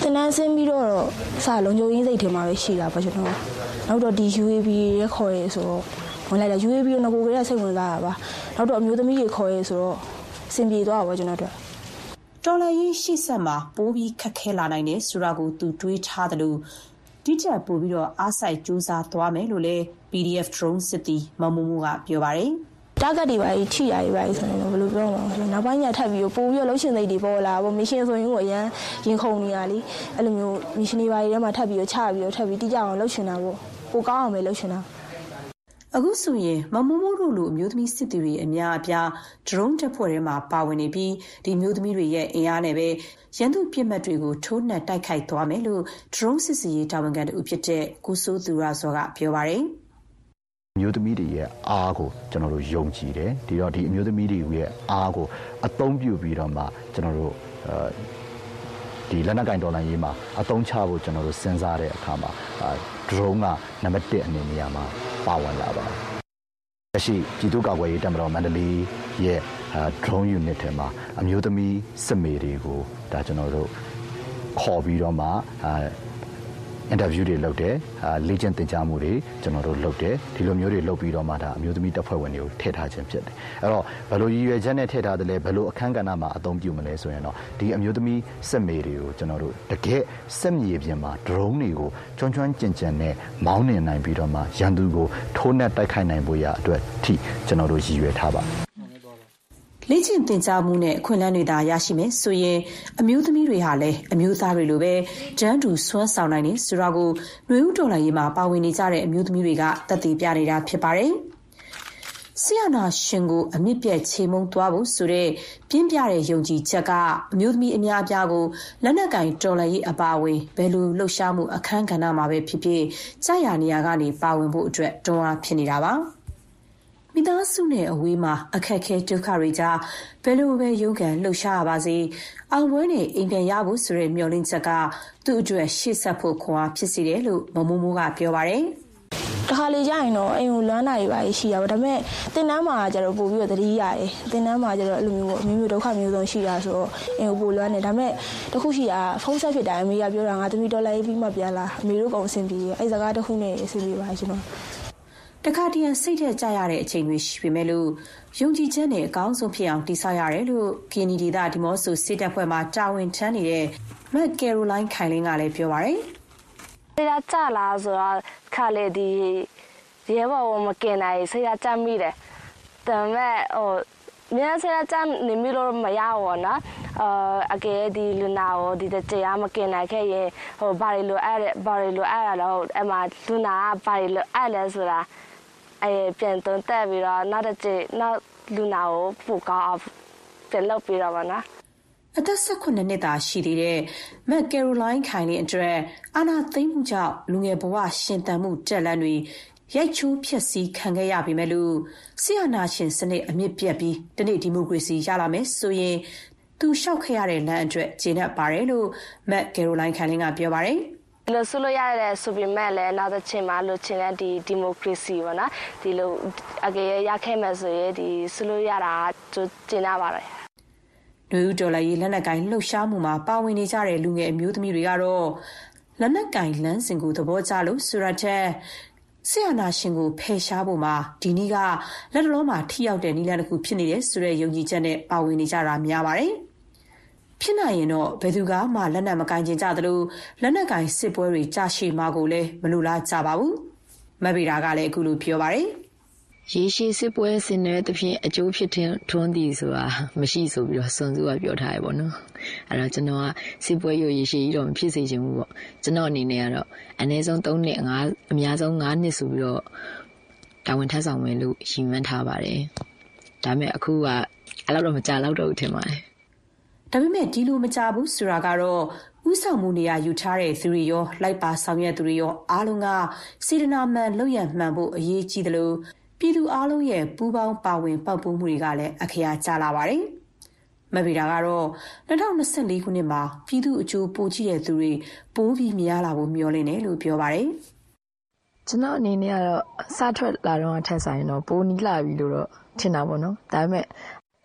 Speaker 16: တင်တန်းဆင်းပြီးတော့စာလုံးကြိုးရင်းစိတ်ထဲမှာပဲရှိတာပေါ့ကျွန်တော်နောက်တော့ဒီ ယူ အေ ဘီ ရဲ့ခေါ်ရဲဆိုတော့ဝင်လိုက်တာ ယူ အေ ဘီ တော့ငကိုကလေးစိတ်ဝင်စားတာပါနောက်တော့အမျိုးသမီးတွေခေါ်ရဲဆိုတော့စင်ပြေသွားတာပေါ့ကျွန်တော်တို့
Speaker 14: တော်လှန်ရေးရှေ့ဆက်မှာပိုးပြီးခက်ခဲလာနိုင်တယ်ဆိုတာကိုသူတွေးထားတယ်လို့ဒီချက်ပို့ပြီးတော့အားစိုက်စူးစမ်းသွားမယ်လို့လည်း ပီ ဒီ အက်ဖ် drone စစ်သည်မမိုးမိုးကပြောပါတယ်
Speaker 16: တာဂက်တွေပါထိရရပါဆိုတော့ဘယ်လိုပြောမလဲနောက်ပိုင်းညထပ်ပြီးပို့ပြီးလှုပ်ရှင်စိတ်တွေပေါ်လာပေါ့မရှင်ဆိုရင်ကိုအရန်ရင်ခုန်နေရလေအဲ့လိုမျိုးမရှင်တွေပါတွေထဲမှာထပ်ပြီးချပြီးတော့ထပ်ပြီးတိကျအောင်လှုပ်ရှင်တာပေါ့ပိုကောင်းအောင်ပဲလှုပ်ရှင်တာ
Speaker 14: အခုဆိုရင်မမိုးမိုးတို့လိုအမျိုးသမီးစစ်သည်တွေအများအပြား drone တပ်ဖွဲ့ထဲမှာပါဝင်နေပြီးဒီမျိုးသမီးတွေရဲ့အင်အားနဲ့ပဲရန်သူပြစ်မှတ်တွေကိုထိုးနှက်တိုက်ခိုက်သွားမယ်လို့ drone စစ်စီရေးတာဝန်ခံတူဖြစ်တဲ့ကိုစိုးသူရစောကပြောပါတယ်
Speaker 17: မျိုးသမီးတွေရဲ့အားကိုကျွန်တော်တို့ယုံကြည်တယ်ဒီတော့ဒီအမျိုးသမီးတွေရဲ့အားကိုအသုံးပြုပြီးတော့မှကျွန်တော်တို့ဒီလက်နက်ကင်ဒေါ်လာရေးမှာအသုံးချဖို့ကျွန်တော်တို့စဉ်းစားတဲ့အခါမှာ drone ကနံပါတ်တစ်အနေနဲ့မှာပါဝင်လာပါတယ်။ရှိပြည်သူ့ကာကွယ်ရေးတပ်မတော်မန္တလေးရဲ့ drone unit ထဲမှာအမျိုးသမီးစစ်မေတွေကိုဒါကျွန်တော်တို့ခေါ်ပြီးတော့မှအင်တာဗျူးတွေလုပ်တယ်လေ့ကျင့်သင်ကြားမှုတွေကျွန်တော်တို့လုပ်တယ်ဒီလိုမျိုးတွေလုပ်ပြီးတော့မှဒါအမျိုးသမီးတပ်ဖွဲ့ဝင်တွေကိုထည့်ထားခြင်းဖြစ်တယ်အဲ့တော့ဘယ်လိုရည်ရွယ်ချက်နဲ့ထည့်ထားတယ်လဲဘယ်လိုအခန်းကဏ္ဍမှာအသုံးပြုမလဲဆိုရင်တော့ဒီအမျိုးသမီးစစ်မေတွေကိုကျွန်တော်တို့တကယ်စစ်မြေပြင်မှာ drone တွေကိုကျွမ်းကျွမ်းကျင်ကျင်နဲ့မောင်းနှင်နိုင်ပြီးတော့မှရန်သူကိုထိုးနှက်တိုက်ခိုက်နိုင်ဖို့ရအတွက်ထိကျွန်တော်တို့ရည်ရွယ်ထားပါတယ်
Speaker 14: လေ့ကျင့်သင်ကြားမှုနဲ့အခွင့်အလမ်းတွေသာရရှိမယ်ဆိုရင်အမျိုးသမီးတွေဟာလည်းအမျိုးသားတွေလိုပဲတန်းတူစွမ်းဆောင်နိုင်တယ်ဆိုတာကိုຫນွေဦးတော်လှန်ရေးမှာပါဝင်နေကြတဲ့အမျိုးသမီးတွေကသက်သေပြနေတာဖြစ်ပါတယ်။ဆီယနာရှင်ကိုအမြင့်ပြတ်ချေမှုန်းသွားဖို့ဆိုတဲ့ပြင်းပြတဲ့ယုံကြည်ချက်ကအမျိုးသမီးအများအပြားကိုလက်နက်ကင်တော်လှန်ရေးအပါအဝင်ဘယ်လိုလှုပ်ရှားမှုအခမ်းကဏ္ဍမှာပဲဖြစ်ဖြစ်ကြာရနေရာကနေပါဝင်ဖို့အတွက်တွန်းအားဖြစ်နေတာပါ။မိသားစုနဲ့အဝေးမှာအခက်အခဲဒုက္ခတွေကြားဘယ်လိုပဲရုန်းကန်လှုပ်ရှားရပါစေအောင်ပွဲနဲ့အိမ်ပြန်ရဖို့ဆိုတဲ့မျှော်လင့်ချက်ကသူ့အတွက်ရှေ့ဆက်ဖို့ခွန်အားဖြစ်စေတယ်လို့မမိုးမိုးကပြောပါတယ်
Speaker 16: တခါလေကြာရင်တော့အိမ်ကိုလွမ်းနိုင်ပါရှိရပါဒါပေမဲ့တင်တန်းမှာကျတော့ပို့ပြီးတော့တတိရတယ်တင်တန်းမှာကျတော့အဲ့လိုမျိုးမျိုးမျိုးဒုက္ခမျိုးစုံရှိတာဆိုတော့အိမ်ကိုပို့လွမ်းနေဒါပေမဲ့တခုရှိတာဖုန်းဆက်ဖြစ်တိုင်းအမေကပြောတာငါသမီးတော်လိုက်ပြီးမှပြန်လာအမေတို့ကောင်အဆင်ပြေအဲ့စကားတစ်ခုနဲ့အဆင်ပြေပါကျွန်တော်
Speaker 14: တခါတည်းစိတ်ထက်ကြရတဲ့အချိန်တွေရှိပေမဲ့လို့ယုံကြည်ချက်နဲ့အကောင်းဆုံးဖြစ်အောင်တည်ဆောက်ရတယ်လို့ကီနီဒီတာဒီမော့ဆိုစစ်တပ်ဖွဲ့မှာတာဝန်ထမ်းနေတဲ့မက်ကယ်ရိုလိုင်းခိုင်လင်းကလည်းပြောပါတယ်
Speaker 16: ။စိတ်ကြလာဆိုတော့ခါလေဒီရဲဘော်မကင်နိုင်စိတ်ကြမိတယ်။ဒါပေမဲ့ဟိုမြန်စိတ်ကြနေမိလို့မရဘူးနော်။အာအကယ်ဒီလူနာကိုဒီတရားမကင်နိုင်ခဲ့ရင်ဟိုဘာလို့အဲ့ဘာလို့အဲ့ရတော့အမှလူနာကဘာလို့အဲ့လဲဆိုတာအဲပြန်သုံးတက်ပြီးတော့နောက်တစ်ချိန်နောက်လူနာကိုပို့ကောင်းပြန်လုပ်ပြီးတော့ပါနော်
Speaker 14: အသက်၁၈နှစ်သာရှိသေးတဲ့မက်ကယ်ရိုလိုင်းခိုင်လင်းအတွက်အာနာသိမ့်မှုကြောင့်လူငယ်ဘဝရှင်သန်မှုတက်လန့်တွေရိုက်ချိုးဖျက်ဆီးခံခဲ့ရပြီမဲ့လို့ဆီယနာရှင်စနစ်အမြင့်ပြတ်ပြီးတနေ့ဒီမိုကရေစီရလာမယ်ဆိုရင်သူလျှောက်ခဲ့ရတဲ့လမ်းအတွက်ကျေနပ်ပါတယ်လို့မက်ကယ်ရိုလိုင်းခိုင်လင်းကပြောပါတယ်
Speaker 16: လို့ဆိုလို့ရတယ်ဆိုပေမဲ့လည်းနောက်တစ်ချိန်မှာလို့ချင်းတဲ့ဒီဒီမိုကရေစီပေါ့နော်ဒီလိုအကယ်ရခဲ့မယ်ဆိုရင်ဒီဆိုလို့ရတာကျင်းရပါတယ်
Speaker 14: ။လူဦးဒေါ်လာရေးလက်နက်ကင်လှုပ်ရှားမှုမှာပါဝင်နေကြတဲ့လူငယ်အမျိုးသမီးတွေကတော့လက်နက်ကင်လမ်းစဉ်ကိုသဘောကျလို့ဆိုရတဲ့ဆီယနာရှင်ကိုဖယ်ရှားဖို့မှာဒီနည်းကလက်တလုံးမှာထိရောက်တဲ့နည်းလမ်းတစ်ခုဖြစ်နေတယ်ဆိုတဲ့ယုံကြည်ချက်နဲ့ပါဝင်နေကြတာများပါတယ်။ဖြစ်နိုင်ရင်တော့ဘယ်သူကမှလက်နက်မကင်ကျင်ကြသလိုလက်နက်ကင်စစ်ပွဲတွေကြာရှည်မှာကိုလည်းမလိုလားကြပါဘူးမဗီရာကလည်းအခုလိုပြောပါတယ်
Speaker 15: ရေရှည်စစ်ပွဲဆင်နွှဲသဖြင့်အကျိုးဖြစ်ထွန်းသည်ဆိုတာမရှိဆိုပြီးတော့စွန်စုကပြောထားရပေါ့နော်အဲ့တော့ကျွန်တော်ကစစ်ပွဲရရေရှည်ကြီးတော့မဖြစ်စေချင်ဘူးပေါ့ကျွန်တော်အနေနဲ့ကတော့အနည်းဆုံး၃နှစ်၅အများဆုံး၅နှစ်ဆိုပြီးတော့တာဝန်ထမ်းဆောင်မယ်လို့ရည်မှန်းထားပါတယ်ဒါပေမဲ့အခုကအဲ့လောက်တော့မကြာတော့ဘူးထင်ပါတယ်
Speaker 14: ဒါပေမဲ့ဒီလိုမကြဘူးဆိုတာကတော့ဥဆောင်မှုနေရာယူထားတဲ့သူတွေရောလိုက်ပါဆောင်ရွက်သူတွေရောအားလုံးကစေတနာမှန်လုပ်ရမှန်ဖို့အရေးကြီးတယ်လို့ပြည်သူအားလုံးရဲ့ပူးပေါင်းပါဝင်ပတ်ပိုးမှုတွေကလည်းအခရာကျလာပါတယ်။မဗီတာကတော့၂၀၂၄ခုနှစ်မှာပြည်သူအကျိုးပိုကြည့်တဲ့သူတွေပိုးပြီးများလာဖို့မျှော်လင့်တယ်လို့ပြောပါတယ်
Speaker 15: ။ကျွန်တော်အနေနဲ့ကတော့စထွက်လာတော့ထက်ဆိုင်တော့ပိုနီးလာပြီလို့တော့ထင်တာပေါ့နော်။ဒါပေမဲ့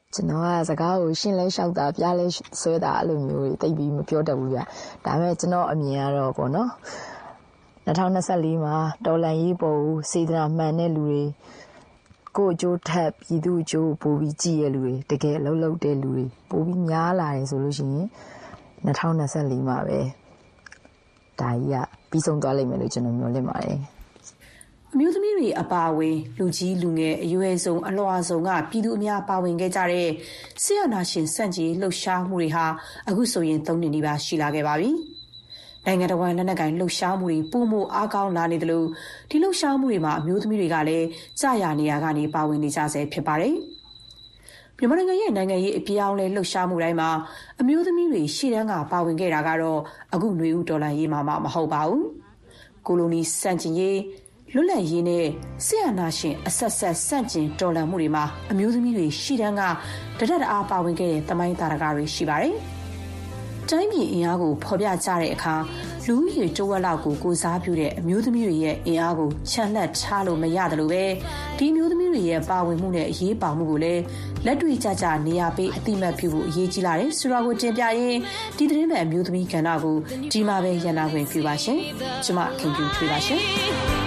Speaker 15: ကျွန်တော်ကစကားကိုရှင်းလဲလျှောက်တာပြလဲဆွဲတာအဲ့လိုမျိုးတွေတိတ်ပြီးမပြောတတ်ဘူးဗျဒါပေမဲ့ကျွန်တော်အမြင်ကတော့ပေါ့နော်၂၀၂၄မှာတော်လန်ရေးပေါ်ကိုစေတနာမှန်တဲ့လူတွေကိုအကျိုးထက်ပြည်သူအကျိုးပိုပြီးကြည်ရလူတွေတကယ်လှုပ်လှုပ်တဲ့လူတွေပိုပြီးများလာတယ်ဆိုလို့ရှိရင်၂၀၂၄မှာပဲဒါကြီးကပြီးဆုံးသွားလိမ့်မယ်လို့ကျွန်တော်မျှော်လင့်ပါတယ်
Speaker 14: အမျိုးသမီးတွေအပါအဝင်လူကြီးလူငယ်အရွယ်ဆုံးအလွှာဆုံးကပြည်သူအများပါဝင်ခဲ့ကြတဲ့ဆရာနာရှင်စန့်ကျင်လှုပ်ရှားမှုတွေဟာအခုဆိုရင်သုံးနှစ်နီးပါးရှိလာခဲ့ပါပြီ။နိုင်ငံတော်ဝန်လက်နက်ကိုင်လှုပ်ရှားမှုတွေပုံမှုအားကောင်းလာနေတယ်လို့ဒီလှုပ်ရှားမှုတွေမှာအမျိုးသမီးတွေကလည်းကြာရနေရကနေပါဝင်နေကြဆဲဖြစ်ပါတယ်။မြန်မာနိုင်ငံရဲ့နိုင်ငံရေးအပြောင်းလဲလှုပ်ရှားမှုတိုင်းမှာအမျိုးသမီးတွေရှေ့တန်းကပါဝင်ခဲ့တာကတော့အခုຫນွေဦးဒေါ်လာရေးမှာမဟုတ်ပါဘူး။ကိုလိုနီစန့်ကျင်ရေးလွတ်လပ်ရေးနဲ့ဆရာနာရှင်အဆက်ဆက်စန့်ကျင်တော်လှန်မှုတွေမှာအမျိုးသမီးတွေရှေ့တန်းကတဒတ်အားပါဝင်ခဲ့တဲ့သမိုင်းသားတကားတွေရှိပါတယ်။တိုင်းပြည်အင်အားကိုဖော်ပြကြတဲ့အခါလူဦးရေတဝက်လောက်ကိုကိုစားပြုတဲ့အမျိုးသမီးတွေရဲ့အင်အားကိုချန်လှပ်ထားလို့မရတယ်လို့ပဲဒီအမျိုးသမီးတွေရဲ့ပါဝင်မှုနဲ့အရေးပါမှုကိုလည်းလက်တွေ့ကျကျနေရာပေးအတိမတ်ပြုဖို့အရေးကြီးလာတယ်ဆိုတာကိုတင်ပြရင်းဒီသတင်းမဲ့အမျိုးသမီးကဏ္ဍကိုဒီမှာပဲရန်နာခွင့်ပြုပါရှင်။ကျွန်မခင်ဗျူထွေးပါရှင်။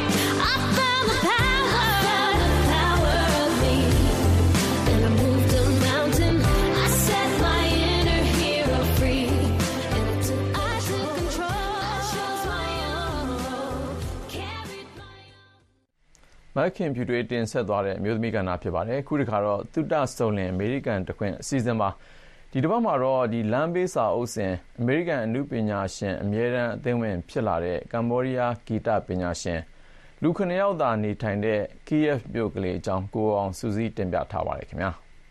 Speaker 2: မခင်ဖြူတွေတင်ဆက်သွားတဲ့အမျိုးသမီးကဏ္ဍဖြစ်ပါတယ်ခုဒီခါတော့သုတစုံလင်အမေရိကန်တခွင့်အစီအစဉ်ပါဒီတစ်ပတ်မှာတော့ဒီလမ်းဘေးစာအုပ်စဉ်အမေရိကန်အမှုပညာရှင်အမြဲတမ်းအသင်းဝင်ဖြစ်လာတဲ့ကမ္ဘောဒီးယားဂီတပညာရှင်လူခဏယောက်သာနေထိုင်တဲ့ Kiev မြို့ကလေးအကြောင်းကိုအောင်စုစည်းတင်ပြထားပါတယ်ခင်ဗျာ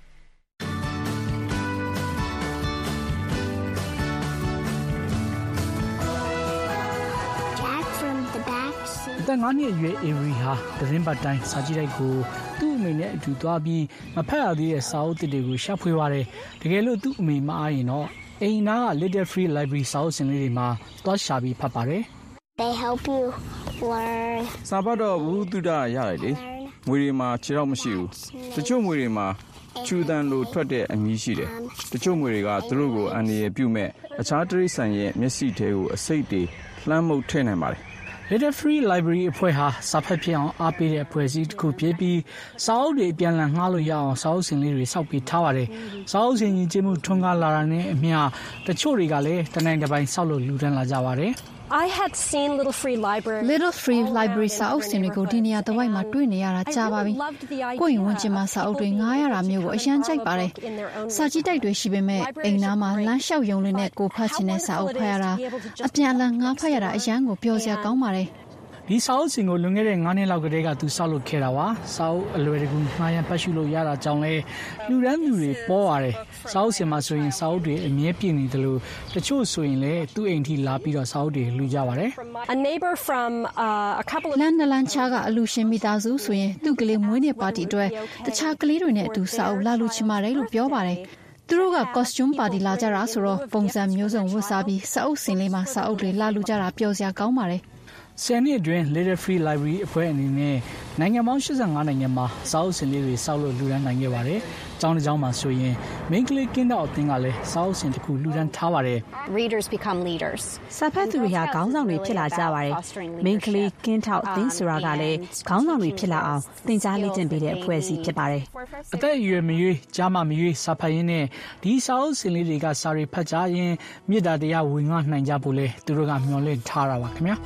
Speaker 18: အသက်ငါးနှစ်အရွယ်အေရီဟာသတင်းပတ်တိုင်းစာကြည့်တိုက်ကိုသူ့အမေနဲ့အတူသွားပြီးမဖတ်ရသေးတဲ့စာအုပ်သစ်တွေကိုရှာဖွေပါတယ်တကယ်လို့သူ့အမေမအားရင်တော့အိမ်နာက Little Free Library စာအုပ်စင်လေးတွေမှာသွားရှာပြီးဖတ်ပါတယ်
Speaker 19: They help you learn
Speaker 2: စာပတ်တော့ဝုဒ္ဓရရတယ်လေငွေတွေမှာခြေတော့မရှိဘူးတချို့ငွေတွေမှာချူတန်လိုထွက်တဲ့အမည်ရှိတယ်တချို့ငွေတွေကသူတို့ကိုအန္တရာယ်ပြုမဲ့အခြားတရိษံရဲ့မျက်စိထဲကိုအစိတ်တွေလှမ်းမှုတ်ထည့်နိုင်ပါတယ်
Speaker 18: Little Free Library အဖွဲ့ဟာစာဖတ်ဖြစ်အောင်အားပေးတဲ့အဖွဲ့အစည်းတစ်ခုဖြစ်ပြီးစာအုပ်တွေအပြန်အလှန်ငှားလို့ရအောင်စာအုပ်စင်လေးတွေစောက်ပေးထားပါတယ်။စာအုပ်စင်ကြီးကျင်းမှုထွန်းကားလာတာနဲ့အမျှတချို့တွေကလည်းတနိုင်တစ်ပိုင်းစောက်လို့လူတန်းလာကြပါတယ်။
Speaker 20: I had seen Little Free Library
Speaker 21: Little Free Library စာအုပ်စင်တွေကိုဒီနေရာတစ်ဝိုက်မှာတွေ့နေရတာကြာပါပြီ။ကိုယ့်ရင်ဝင်ကျင်မှာစာအုပ်တွေငှားရတာမျိုးကိုအရန်ကြိုက်ပါတယ်။စာကြည့်တိုက်တွေရှိပေမဲ့အိမ်သားမှာလမ်းလျှောက်ရုံလေးနဲ့ကိုဖတ်ချင်တဲ့စာအုပ်ဖတ်ရတာအပြန်အလှန်ငှားဖတ်ရတာအရန်ကိုပျော်စရာကောင်းပါတယ်။
Speaker 18: ဒီစာအုပ်စင်ကိုလွန်ခဲ့တဲ့ငါးနှစ်လောက်ကတည်းကသူစောက်လုပ်ခဲ့တာပါစာအုပ်အလွယ်တကူငှားရမ်းပတ်ရှုလို့ရတာကြောင့်လဲလူရန်လူတွေပေါ်ရတယ်စာအုပ်စင်မှာဆိုရင်စာအုပ်တွေအမြဲပြည့်နေတယ်လို့တချို့ဆိုရင်လည်းသူ့အိမ်ထိလာပြီးတော့စာအုပ်တွေလူကြပါတယ်
Speaker 20: A neighbor from uh, a couple of
Speaker 21: လန်နလန်ချာကအလူရှင်မိသားစုဆိုရင်သူ့ကလေးမွေးနေ့ပါတီအတွက်တခြားကလေးတွေနဲ့အတူစာအုပ်လာလူချင်ပါတယ်လို့ပြောပါတယ်သူတို့က costume party လာကြတာဆိုတော့ပုံစံမျိုးစုံဝတ်စားပြီးစာအုပ်စင်လေးမှာစာအုပ်တွေလာလူကြတာပျော်စရာကောင်းပါတယ်
Speaker 18: ဆယ်နှစ်အတွင်း Little Free Library အဖွဲ့အနေနဲ့နိုင်ငံပေါင်း၈၅နိုင်ငံမှာစာအုပ်စင်လေးတွေစောက်လို့လူဒန်းနိုင်ခဲ့ပါတယ်။ကျောင်းတစ်ကျောင်းမှာဆိုရင် Main Click ကင်းတော့အသင်းကလည်းစာအုပ်စင်တစ်ခုလူဒန်းထားပါတယ်။
Speaker 22: Readers become leaders စာဖတ်သူတွေဟာခေါင်းဆောင်တွေဖြစ်လာကြပါတယ်။ Main Click ကင်းတော့အသင်းဆိုတာကလည်းခေါင်းဆောင်တွေဖြစ်လာအောင်သင်ကြားလေ့ကျင့်ပေးတဲ့အဖွဲ့အစည်းဖြစ်ပါတယ်
Speaker 18: ။အသက်အရွယ်မရွေးကြားမမရွေးစာဖတ်ရင်းနဲ့ဒီစာအုပ်စင်လေးတွေကစာတွေဖတ်ကြရင်မေတ္တာတရားဝင်ငှနိုင်ကြဖို့လဲသူတို့ကမျှော်လင့်ထားတာပါခင်ဗျာ။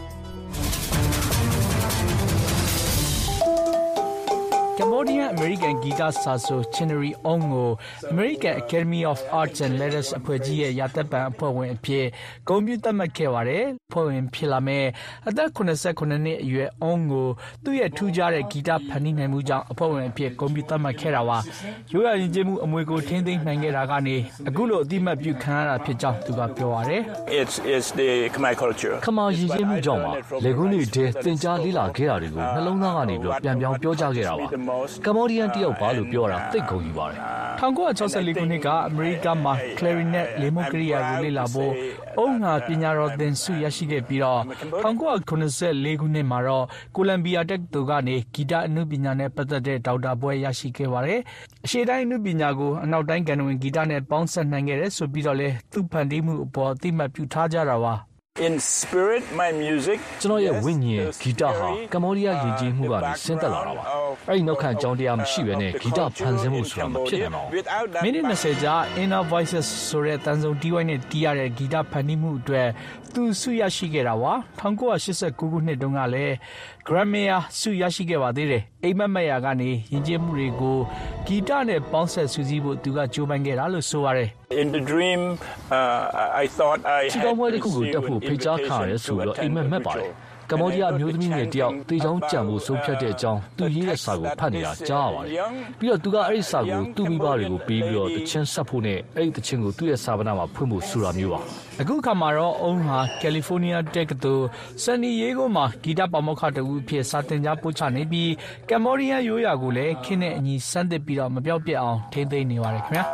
Speaker 18: Cambodian American Guitar Saso Chinnery Ong ကို American Academy of Arts and Letters အဖွဲ့ကြီးရဲ့ရာသက်ပံအဖွဲ့ဝင်အဖြစ်ဂုဏ်ပြုသတ်မှတ်ခဲ့ပါတယ်။အဖွဲ့ဝင်ဖြစ်လာမဲ့အသက်၇၉နှစ်အရွယ် Ong ကိုသူ့ရဲ့ထူးခြားတဲ့ဂီတဖန်တီးနိုင်မှုကြောင့်အဖွဲ့ဝင်အဖြစ်ဂုဏ်ပြုသတ်မှတ်ခဲ့တာပါ။ရိုးရာယဉ်ကျေးမှုအမွေကိုထိန်းသိမ်းနိုင်ခဲ့တာကနေအခုလိုအတိမတ်ပြုခံရတာဖြစ်ကြောင်းသူကပြောပါတယ်။
Speaker 23: It's it's the Khmer culture
Speaker 6: ခမာယဉ်ကျေးမှုကြောင့်ပါ။လေကူးနေတဲ့သင်ကြားလေ့လာခဲ့တာတွေကိုနှလုံးသားကနေပြီးပြန်ပြောင်းပြောကြားခဲ့တာပါ။ကမ္ဘောဒီးယန်တယောက်ပါလို့ပြောတာသိတ်ကုန်ယူပါတယ်
Speaker 18: ၁၉၆၄ခုနှစ်ကအမေရိကန်မှာ clarinet လေမုတ်ကရိယာကိုလေ့လာဖို့အုံးဟာပညာတော်သင်ဆုရရှိခဲ့ပြီးတော့၁၉၇၄ခုနှစ်မှာတော့ကိုလံဘီယာတက္ကသိုလ်ကနေဂီတအနုပညာနဲ့ပတ်သက်တဲ့ဒေါက်တာဘွဲ့ရရှိခဲ့ပါတယ်။အရှေ့တိုင်းအနုပညာကိုအနောက်တိုင်းကဏ္ဍဝင်ဂီတနဲ့ပေါင်းစပ်နိုင်ခဲ့တယ်ဆိုပြီးတော့လေသူ့ဖန်တီးမှုအပေါ်အသိမှတ်ပြုထားကြတာပါ။
Speaker 23: In spirit, my music
Speaker 6: ကျွန်တော်ရဲ့ဝိညာဉ်ဂီတဟာကမ္ဘောဒီးယားယဉ်ကျေးမှုကနေဆင်းသက်လာတာပါ။အဲ့ဒီနောက်ခံအကြောင်းတရားမရှိဘဲနဲ့ဂီတဖန်ဆင်းမှုဆိုတာမဖြစ်နိုင်ပါဘူး
Speaker 18: ။မိနစ်၂၀ကြာ Inner Voices ဆိုတဲ့တန်ဆုံတီးဝိုင်းနဲ့တီးရတဲ့ဂီတဖန်တီးမှုအတွက်သူဆုရရှိခဲ့တာပါ။၁၉၈၉ခုနှစ်တုန်းကလည်း Grammy ဆုရရှိခဲ့ပါသေးတယ်။အိမ်မက်မက်ယာကနေယဉ်ကျေးမှုတွေကိုဂီတနဲ့ပေါင်းဆက်စုစည်းဖို့သူကကြိုးပမ်းခဲ့တာလို့ဆိုပါတယ်။
Speaker 23: In the dream, uh, I thought I had
Speaker 6: ချီတောင်းပွဲတစ်ခုကိုတက်ဖို့ဖိတ်ကြားခံရတယ်ဆိုတော့အိမ်မက်မက်ပါတယ်ကမ္ဘောဒီးယားအမျိုးသမီးငယ်တယောက်တေချောင်းကြံဖို့ဆုံးဖြတ်တဲ့အကြောင်းသူရေးတဲ့စာကိုဖတ်နေတာကြားရပါတယ်ပြီးတော့သူကအဲ့ဒီစာကိုသူ့မိဘတွေကိုပေးပြီးတော့တခြင်းဆက်ဖို့နဲ့အဲ့ဒီတခြင်းကိုသူ့ရဲ့စာပနာမှာဖွင့်ဖို့ဆိုတာမျိုးပါ
Speaker 18: အခုခါမှာတော့အုံးဟာကယ်လီဖိုးနီးယားတက္ကသိုလ်ဆန်ဒီယေဂိုမှာဂီတပါမောက္ခတူအဖြစ်စာသင်ကြားပို့ချနေပြီးကမ္ဘောဒီးယားရိုးရာကိုလည်းခင်းတဲ့အညီစမ်းသစ်ပြီးတော့မပြောက်ပြက်အောင်ထိန်းသိမ်းနေပါတယ်ခင်ဗျာ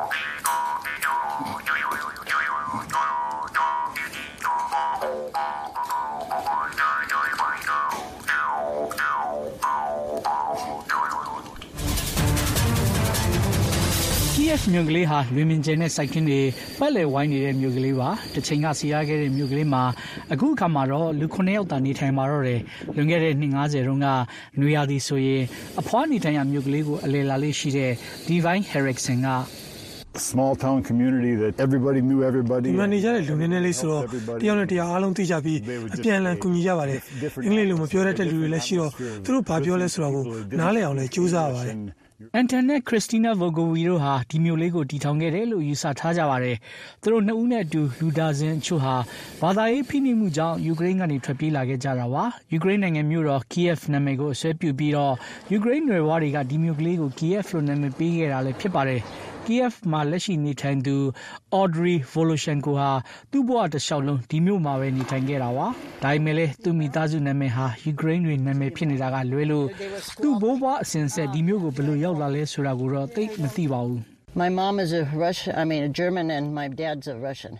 Speaker 18: Kiev မြို့ကလေးဟာလွင်မြင်ကျဲနဲ့စိုက်ခင်းတွေပတ်လည်ဝိုင်းနေတဲ့မြို့ကလေးပါတစ်ချိန်ကစီရခဲ့တဲ့မြို့ကလေးမှာအခုအခါမှာတော့လူခုနှစ်ယောက်သာနေထိုင်ပါတော့တယ်လွန်ခဲ့တဲ့နှစ်၅၀တုန်းကနွေရာသီဆိုရင်အဖွားနေထိုင်ရမြို့ကလေးကိုအလည်လာလေးရှိတဲ့ Divine Erickson က
Speaker 1: small town community that everybody knew everybody
Speaker 3: ဒီမှာနေကြတဲ့လူနည်းနည်းလေးဆိုတော့တယောက်နဲ့တယောက်အားလုံးသိကြပြီးအပြန်အလှန်ကူညီကြပါတယ်အင်္ဂလိပ်လိုမပြောတတ်တဲ့လူတွေလည်းရှိတော့သူတို့ဘာပြောလဲဆိုတော့ကိုနားလည်အောင်လည်းကြိုးစားရပါတယ်
Speaker 18: Anton နဲ့ Christina Vogovi တို့ဟာဒီမျိုးလေးကိုတည်ထောင်ခဲ့တယ်လို့ယူဆထားကြပါတယ်။သူတို့နှစ်ဦးနဲ့အတူလူဒါဇင်အချို့ဟာဘာသာရေးဖိနှိပ်မှုကြောင့်ယူကရိန်းကနေထွက်ပြေးလာခဲ့ကြတာပါ။ယူကရိန်းနိုင်ငံမြို့တော် Kiev နာမည်ကိုအဆွဲပြုပြီးတော့ယူကရိန်းနွယ်ဖွားတွေကဒီမျိုးကလေးကို Kiev လို့နာမည်ပေးခဲ့တာလည်းဖြစ်ပါတယ်။ Kiev မှာလက်ရှိနေထိုင်သူ Audrey Voloshenko ဟာသူ့ဘဝတစ်လျှောက်လုံးဒီမျိုးမှာပဲနေထိုင်ခဲ့တာပါ။ဒါပေမဲ့လည်းသူ့မိသားစုနာမည်ဟာယူကရိန်းတွေနာမည်ဖြစ်နေတာကလွဲလို့သူ့ဘိုးဘွားအစဉ်ဆက်ဒီမျိုးကိုဘယ်လိုရောက်လာလဲဆိုတာကိုတော့သိမသိပါဘူး။
Speaker 4: My mom is a Russian, I mean a German and my dad's a Russian.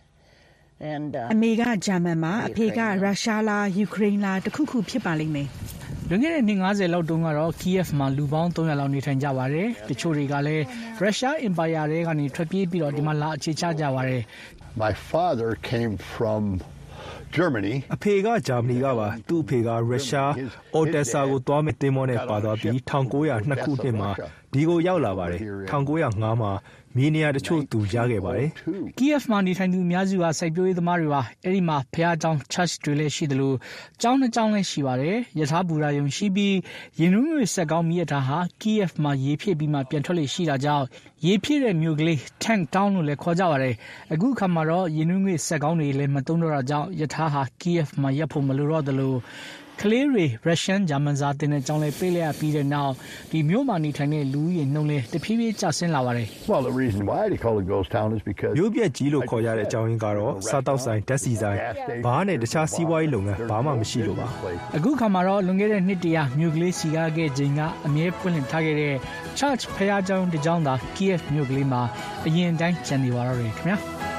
Speaker 7: And အမေကဂျာမန်မှာအဖေကရုရှားလားယူကရိန်းလားတခုခုဖြစ်ပါလိမ့်မယ်။
Speaker 18: လွန်ခဲ့တဲ့နှစ်၅၀လောက်တုန်းကတော့ Kiev မှာလူပေါင်း၃၀၀လောက်နေထိုင်ကြပါတယ်။တချို့တွေကလည်း Russia Empire တွေကနေထွက်ပြေးပြီးတော့ဒီမှာလာအခြေချကြပါတယ်
Speaker 1: ။ My father came from Germany
Speaker 11: အဖေကဂျာမနီကပါသူ့အဖေကရုရှားအော်တက်ဆာကိုတွားမဲ့တင်းမောနဲ့ပါသွားပြီး၁၉၀၂ခုနှစ်မှာဒီကိုရောက်လာပါတယ်၁၉၀၅မှာမြေနေရာတချို့သူရခဲ့ပါတယ်
Speaker 18: ။ Kiev မှာနေထိုင်သူအများစုကစိုက်ပျိုးရေးသမားတွေပါ။အဲဒီမှာဘုရားကျောင်း church တွေလည်းရှိတယ်လို့ကျောင်းနှစ်ကျောင်းလည်းရှိပါတယ်။ယထာဘူရာယုံရှိပြီးရင်နုငွေစက်ကောင်းမြစ်ထားဟာ Kiev မှာရေဖြည့်ပြီးမှပြန်ထွက်လေရှိတာကြောင့်ရေဖြည့်တဲ့မြို့ကလေး tank town လို့လည်းခေါ်ကြပါတယ်။အခုခါမှာတော့ရင်နုငွေစက်ကောင်းတွေလည်းမသုံးတော့တာကြောင့်ယထာဟာ Kiev မှာရပ်ဖို့မလိုတော့တယ်လို့ကလေးတွေ Russian ဂျာမန်စာတင်တဲ့အကြောင်းလေးပြေးလိုက်ပြီးတဲ့နောက်ဒီမြို့မှာနေထိုင်တဲ့လူကြီးနှုံလေးတဖြည်းဖြည်းကျဆင်းလာပါတယ်
Speaker 1: Well the reason why they call it ghost town is because
Speaker 11: မြို့ပြက်ကြီးလို့ခေါ်ရတဲ့အကြောင်းရင်းကတော့စားတောက်ဆိုင်ဓာတ်ဆီဆိုင်ဘားနဲ့တခြားစီးပွားရေးလုပ်ငန်းဘာမှမရှိလို့ပါ
Speaker 18: အခုခါမှာတော့လွန်ခဲ့တဲ့နှစ်တရာမြို့ကလေးစီကားခဲ့ခြင်းကအမြဲပွင့်လင့်ထားခဲ့တဲ့ Church ဖျားကျောင်းတစ်ကျောင်းသာ Kiev မြို့ကလေးမှာအရင်တိုင်းကျန်နေပါတော့တယ်ခင်ဗျာ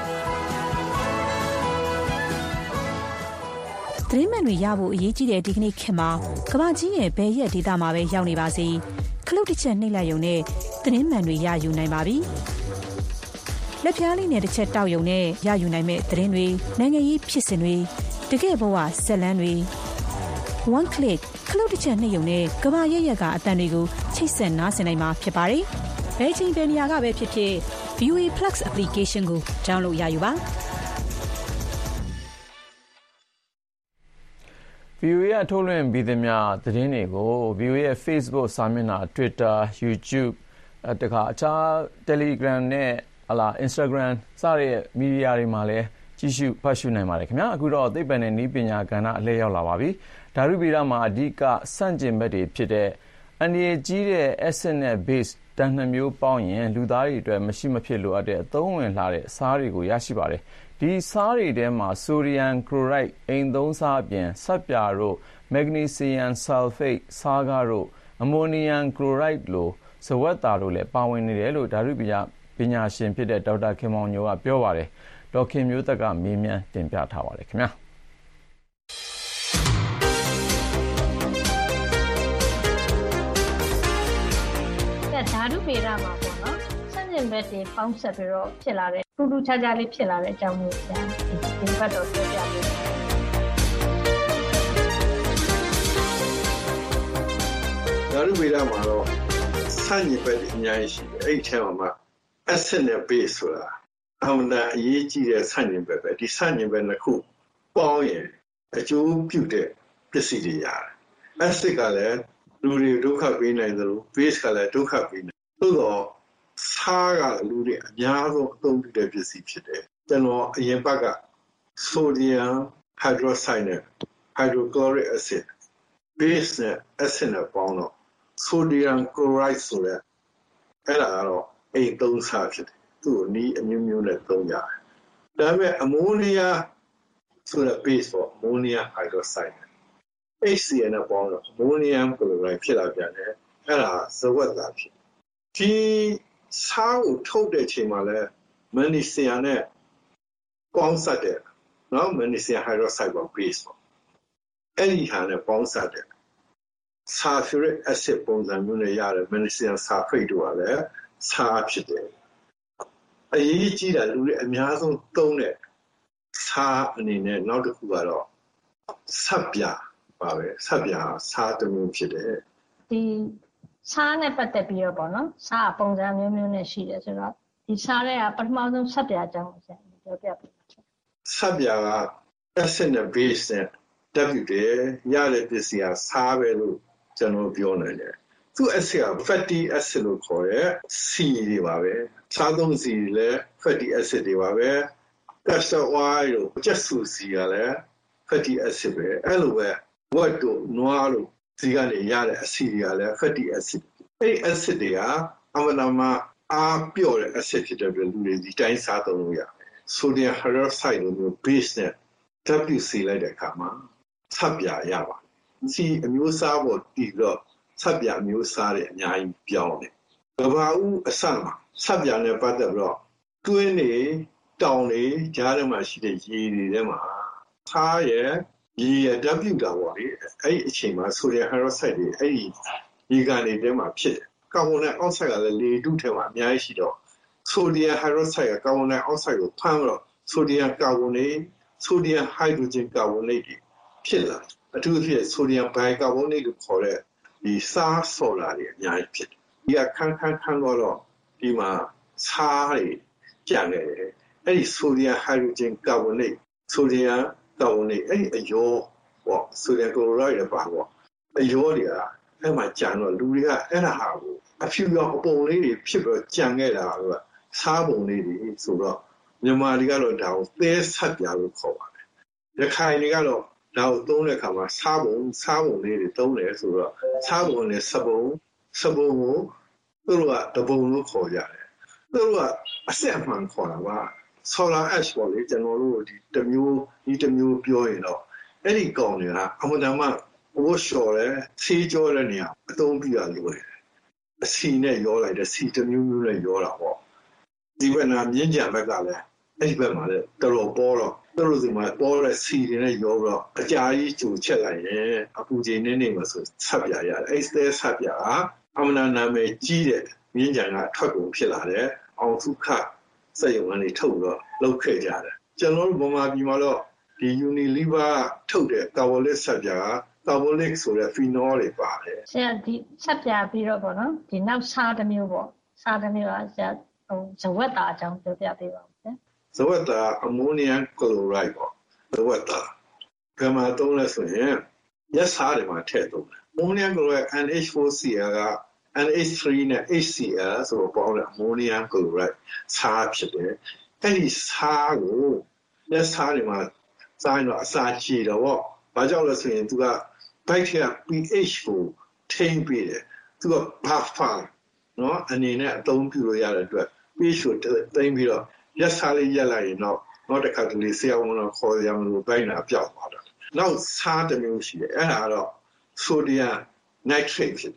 Speaker 22: သတင်းမှန်တွေရဖို့အရေးကြီးတဲ့ဒီကနေ့ခေတ်မှာကမ္ဘာကြီးရဲ့ဘယ်ရက်ဒေသမှာပဲရောက်နေပါစေခလုတ်တစ်ချက်နှိပ်လိုက်ရုံနဲ့သတင်းမှန်တွေရယူနိုင်ပါပြီလက်ပြားလေးနဲ့တစ်ချက်တောက်ရုံနဲ့ရယူနိုင်မဲ့သတင်းတွေနိုင်ငံရေးဖြစ်စဉ်တွေတကယ့်ဘဝဇာတ်လမ်းတွေ one click ခလုတ်တစ်ချက်နှိပ်ရုံနဲ့ကမ္ဘာရဲ့ရက်ကအတန်တွေကိုချိတ်ဆက်နားဆင်နိုင်မှာဖြစ်ပါတယ်ဘယ်ချိန်ဘယ်နေရာကပဲဖြစ်ဖြစ် ဗီ အို အေ Plus application ကို download ရယူပါ
Speaker 2: ဗီအိုအေ ကထုတ်လွှင့်ပြီးသမျှသတင်းတွေကို ဗီအိုအေ ရဲ့ Facebook စာမျက်နှာ Twitter YouTube တခါအခြား Telegram နဲ့ဟလာ Instagram စတဲ့မီဒီယာတွေမှာလည်းကြည့်ရှုဖတ်ရှုနိုင်ပါတယ်ခင်ဗျာအခုတော့သိပ္ပံနဲ့နည်းပညာကဏ္ဍအလဲရောက်လာပါပြီဓာတုဗေဒမှာအဓိကစန့်ကျင်ဘက်တွေဖြစ်တဲ့အန္တရာယ်ကြီးတဲ့ acid နဲ့ base တန်နှစ်မျိုးပေါင်းရင်လူသားတွေအတွက်မရှိမဖြစ်လိုအပ်တဲ့အသုံးဝင်လာတဲ့စားတွေကိုရရှိပါတယ်ဒီစားတွေထဲမှာဆိုဒီယမ်ကလိုရိုက်အိမ်သုံးစားအပြင်ဆပ်ပြာတို့မက်ဂနီဆီယမ်ဆာလ်ဖိတ်ဆားကားတို့အမိုနီယမ်ကလိုရိုက်လိုဇဝက်တာတို့လည်းပါဝင်နေတယ်လို့ဓာတုပညာပညာရှင်ဖြစ်တဲ့ဒေါက်တာခင်မောင်ညိုကပြောပါတယ်ဓဒေါက်ခင်မျိုးသက်ကမေးမြန်းတင်ပြထားပါတယ်ခင်ဗျာ
Speaker 8: ဓာတုဗေဒမှာပေါ့နော်ဆန့်ကျင်ဘက်တွေပေါင်းဆက်ပြီးတော့ဖြစ်လာတဲ့ထူးထူးခြားခြားလေးဖြစ်လာတဲ့အကြောင်းမျိုးပြန်ဒီဘက်တော့ပြောပြပေးမယ်
Speaker 9: ဓာတုဗေဒမှာတော့ဆန့်ကျင်ဘက်တွေအများကြီးရှိတယ်အဲ့ဒီထဲမှာ acid နဲ့ base ဆိုတာအမှန်တန်အရေးကြီးတဲ့ဆန့်ကျင်ဘက်ပဲဒီဆန့်ကျင်ဘက်နှစ်ခုပေါင်းရင်အကျိုးပြုတဲ့ပစ္စည်းတွေရတယ် acid ကလည်းလူတွေဒုက္ခပေးနိုင်တယ်လို့ base ကလည်းဒုက္ခပေးနိုင်သို့တော့ဆားကလူတွေအများဆုံးအသုံးပြုတဲ့ပစ္စည်းဖြစ်တယ်ကျွန်တော်အရင်ဘက်က sodium hydroxide နဲ့ hydrochloric acid base နဲ့ acid နဲ့ပေါင်းတော့ sodium chloride ဆိုတဲ့အဲ့ဒါကတော့အိမ်သုံးဆားဖြစ်တယ်သူ့ကိုနီးအမျိုးမျိုးနဲ့သုံးကြတယ်ဒါပေမဲ့အမိုးနီးယားဆိုတဲ့ base ပေါ့အမိုးနီးယား hydroxide H C L နဲ့ပေါင်းတော့ ammonium chloride ဖြစ်လာပြန်တယ်အဲ့ဒါဇဝတ်သားဖြစ်ဒီဆားကိုထုတ်တဲ့အချိန်မှာလဲမက်နီဆီယမ်နဲ့ပေါင်းစပ်တယ်နော်မက်နီဆီယမ် hydroxide ပေါ့ base ပေါ့အဲ့ဒီဟာနဲ့ပေါင်းစပ်တယ် sulfuric acid ပုံစံမျိုးနဲ့ရတယ်မက်နီဆီယမ် sulfate တို့ကလည်းဆားဖြစ်တယ်အရေးကြီးတာလူတွေအများဆုံးသုံးတဲ့ဆားအနေနဲ့နောက်တစ်ခုကတော့ဆပ်ပြာပါပဲဆပ်ပြာဆားတစ်မျိုးဖြစ်တယ်
Speaker 8: ဒီဆားနဲ့ပတ်သက်ပြီးတော့ပေါ့နော်ဆားပုံစံမျိုးမျိုးနဲ့ရှိတယ်ဆိုတော့ဒီဆားတွေကပထမဆုံးဆပ်ပြာအကြောင်းကိုဆက်ပြောပြပေးပါ
Speaker 9: ဆပ်ပြာက acid နဲ့ base နဲ့တက်ပြီးတယ်ရတဲ့ပစ္စည်းကဆားပဲလို့ကျွန်တော်ပြောနိုင်တယ်သူ acid က fatty acid လို့ခေါ်တဲ့စီတွေပါပဲစားသုံးစီတွေလည်း fatty acid တွေပါပဲ castor oil တို့ကျက်စုစီကလည်း fatty acid ပဲအဲ့လိုပဲဝတ်တို့နွားတို့စီကနေရတဲ့အဆီတွေကလည်း fatty acid အဲ့ acid တွေကအမှန်တမ်းအားပြော့တဲ့ acid ဖြစ်တဲ့လူတွေဒီတိုင်းစားသုံးလို့ရတယ် sodium hydroxide လိုမျိုး base နဲ့ W C လိုက်တဲ့အခါမှာဆပ်ပြာရပါတယ်စီအမျိုးအစားပေါ်တည်တော့ဆပ်ပြာမျိုးစားတွေအများကြီးပြောင်းတယ်ကဘာဦးအစမှာဆပ်ပြာနဲ့ပတ်သက်ပြီးတော့တွင်းတွေတောင်တွေကြားထဲမှာရှိတဲ့ရေတွေထဲမှာသားရဲ့ရေရတက်ပြုတ်တာပေါ့လေအဲ့ဒီအချိန်မှာ sodium hydroxide တွေအဲ့ဒီရေကန်တွေထဲမှာဖြစ်တယ်ကာဗွန်ဒိုင်အောက်ဆိုက်ကလည်းလေထုထဲမှာအများကြီးရှိတော့ sodium hydroxide ကကာဗွန်ဒိုင်အောက်ဆိုက်ကိုဖမ်းတော့ sodium carbonate sodium hydrogen carbonate တွေဖြစ်လာအထူးဖြင့် sodium bicarbonate လို့ခေါ်တဲ့ဒီစားဆော်လာတွေအများကြီးဖြစ်တယ်ဒီကခန်းခန်းခန်းတော့ဒီမှာစားတွေကြံနေတယ်အဲ့ဒီ sodium hydrogen carbonate sodium carbonate အဲ့ဒီအယောပေါ့ sodium chloride လည်းပါပေါ့အယောတွေကအဲ့မှာကြံတော့လူတွေကအဲ့ဒါဟာကိုအဖြူရောအပုံလေးတွေဖြစ်ပြီးကြံခဲ့တာကစားပုံလေးတွေဆိုတော့မြန်မာတွေကတော့ဒါကိုသဲဆက်ပြလို့ခေါ်ပါတယ်ရခိုင်တွေကတော့ဒါကိုသုံးတဲ့အခါမှာစားပုံစားပုံလေးတွေသုံးတယ်ဆိုတော့စားပုံနဲ့စပုံစပုံကိုသူတို့ကတပုံလို့ခေါ်ကြတယ်သူတို့ကအဆက်မှန်ခေါ်တာပါ solar ash ပေါ့လေကျွန်တော်တို့ဒီတစ်မျိုးဒီတစ်မျိုးပြောရင်တော့အဲ့ဒီကောင်တွေကအမှန်တမ်းဝတ်လျှော်တယ်ဆေးကြောတဲ့နေရာအသုံးပြရလို့ရတယ်အစီနဲ့ရောလိုက်တဲ့စီတစ်မျိုးမျိုးနဲ့ရောတာပေါ့ဒီဘက်နာမြင်းကြံဘက်ကလည်းအဲ့ဒီဘက်မှာလည်းတော်တော်ပေါ်တော့သူတို့ဒီမှာပေါ်တဲ့စီတွေနဲ့ရောတော့အကြာကြီးကျူချက်လိုက်ရင်အပူချိန်နေနေမှာဆိုဆက်ပြရတယ်အဲ့ဒီဆက်ပြကအမှန်တမ်းနာမည်ကြီးတဲ့မြင်းကြံကထွက်ကုန်ဖြစ်လာတယ်အောင်စုခစက်ရုံကနေထုတ်တော့လောက်ခဲ့ကြတယ်ကျွန်တော်တို့ဗမာပြည်မှာတော့ဒီ Unilever ထုတ်တဲ့ carbolic ဆက်ပြာ carbolic ဆိုတဲ့ phenol တွေပါတယ်
Speaker 8: ဆရာဒီဆက်ပြပြီးတော့ပေါ့နော်ဒီနောက်စားတစ်မျိုးပေါ့စားတစ်မျိုးကဆရာဟိုဇဝတ်တာအကြောင်းပြောပြပေးပါဦးဆရာ
Speaker 9: ဇဝတ်တာ ammonium chloride ပေါ့ဇဝတ်တာကမှသုံးလဲဆိုရင်ရက်စားတွေမှာထည့်သုံးတယ် ammonium chloride N H four C l က N H three နဲ့ H C l ဆိုတော့ပေါင်းတဲ့ ammonium chloride စားဖြစ်တယ်အဲ့ဒီစားကိုရက်စားတွေမှာစားရင်တော့အစာချေတော့ဘာကြောင့်လဲဆိုရင်သူက bacteria pH ကိုထိန်းပေးတယ်သူက buffer နော်အနေနဲ့အသုံးပြုလို့ရတဲ့အတွက် pH ကိုထိန်းပြီးတော့ရက်စားလေးရက်လိုက်ရင်တော့နောက်တစ်ခါတလေဆရာဝန်တော်ခေါ်ရမလို့ဘိုင်းတာပြောက်သွားတာနောက်စားတစ်မျိုးရှိတယ်အဲ့ဒါကတော့ sodium nitrate ဖြစ်တယ်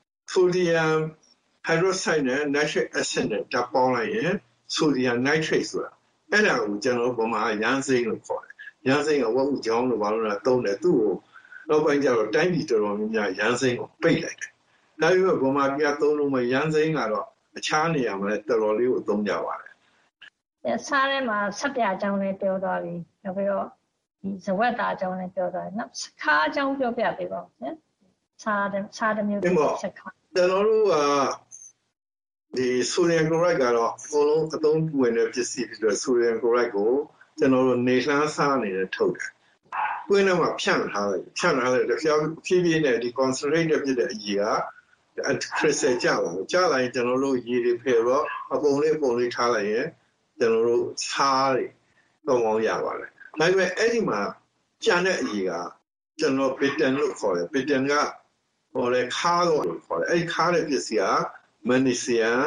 Speaker 9: sodium hydroxide နဲ့ nitric acid နဲ့ဓာတ်ပေါင်းလိုက်ရင် sodium nitrate ဆိုတာအဲ့ဒါကိုကျွန်တော်ဗမာရန်စိမ့်လို့ခေါ်တယ်ရန်စိမ့်ကဝတ်ဦးကြောင်းလို့ဘာလို့လဲတုံးတယ်သူ့ကိုနောက်ပိုင်းကျတော့တိုင်းပြည်တော်တော်များများရန်စိမ့်ကိုပိတ်လိုက်တယ်ဒါပေမဲ့ဗမာပြည်သုံးလို့မရန်စိမ့်ကတော့အခြားနေရာမှာလည်းတော်တော်လေးကိုသုံးကြပါတယ်
Speaker 8: စားထဲမှာဆက်ပြအကြောင်းလည်းပြောသွားပြီနောက်ပြီးတော့ဒီဇဝက်တာအကြောင်းလည်းပြောသွားတယ်နောက်စခါအကြောင်းပြောပြပေးပါဦးနော်စားတယ်စားတဲ့မျိုးစခါ
Speaker 9: ကျွန်တော်တို့ကဒီဆိုဒီယမ်ကလိုရိုက်ကတော့အကုန်လုံးအသုံးဝင်တဲ့ပစ္စည်းဖြစ်တဲ့ဆိုဒီယမ်ကလိုရိုက်ကိုကျွန်တော်တို့နေလှမ်းစားနေတဲ့ထုတ်တယ်။ကွင်းထဲမှာဖြန့်ထားတယ်ဖြန့်ထားတယ်တစ်ပြောင်းဖြည်းဖြည်းနဲ့ဒီ concentrate ဖြစ်တဲ့အရေကခရစ်စတယ်ကျလာတယ်ကျလာရင်ကျွန်တော်တို့ရေတွေဖယ်တော့အပုံလေးပုံလေးထားလိုက်ရင်ကျွန်တော်တို့စားတွေတော့ကောင်းရပါတယ်။ဒါပေမဲ့အဲ့ဒီမှာကျန်တဲ့အရေကကျွန်တော် bitten လို့ခေါ်တယ် bitten ကဟိုလေခါလို့ခေါ်တယ်အဲ့ဒီခါတဲ့ပစ္စည်းကmagnesium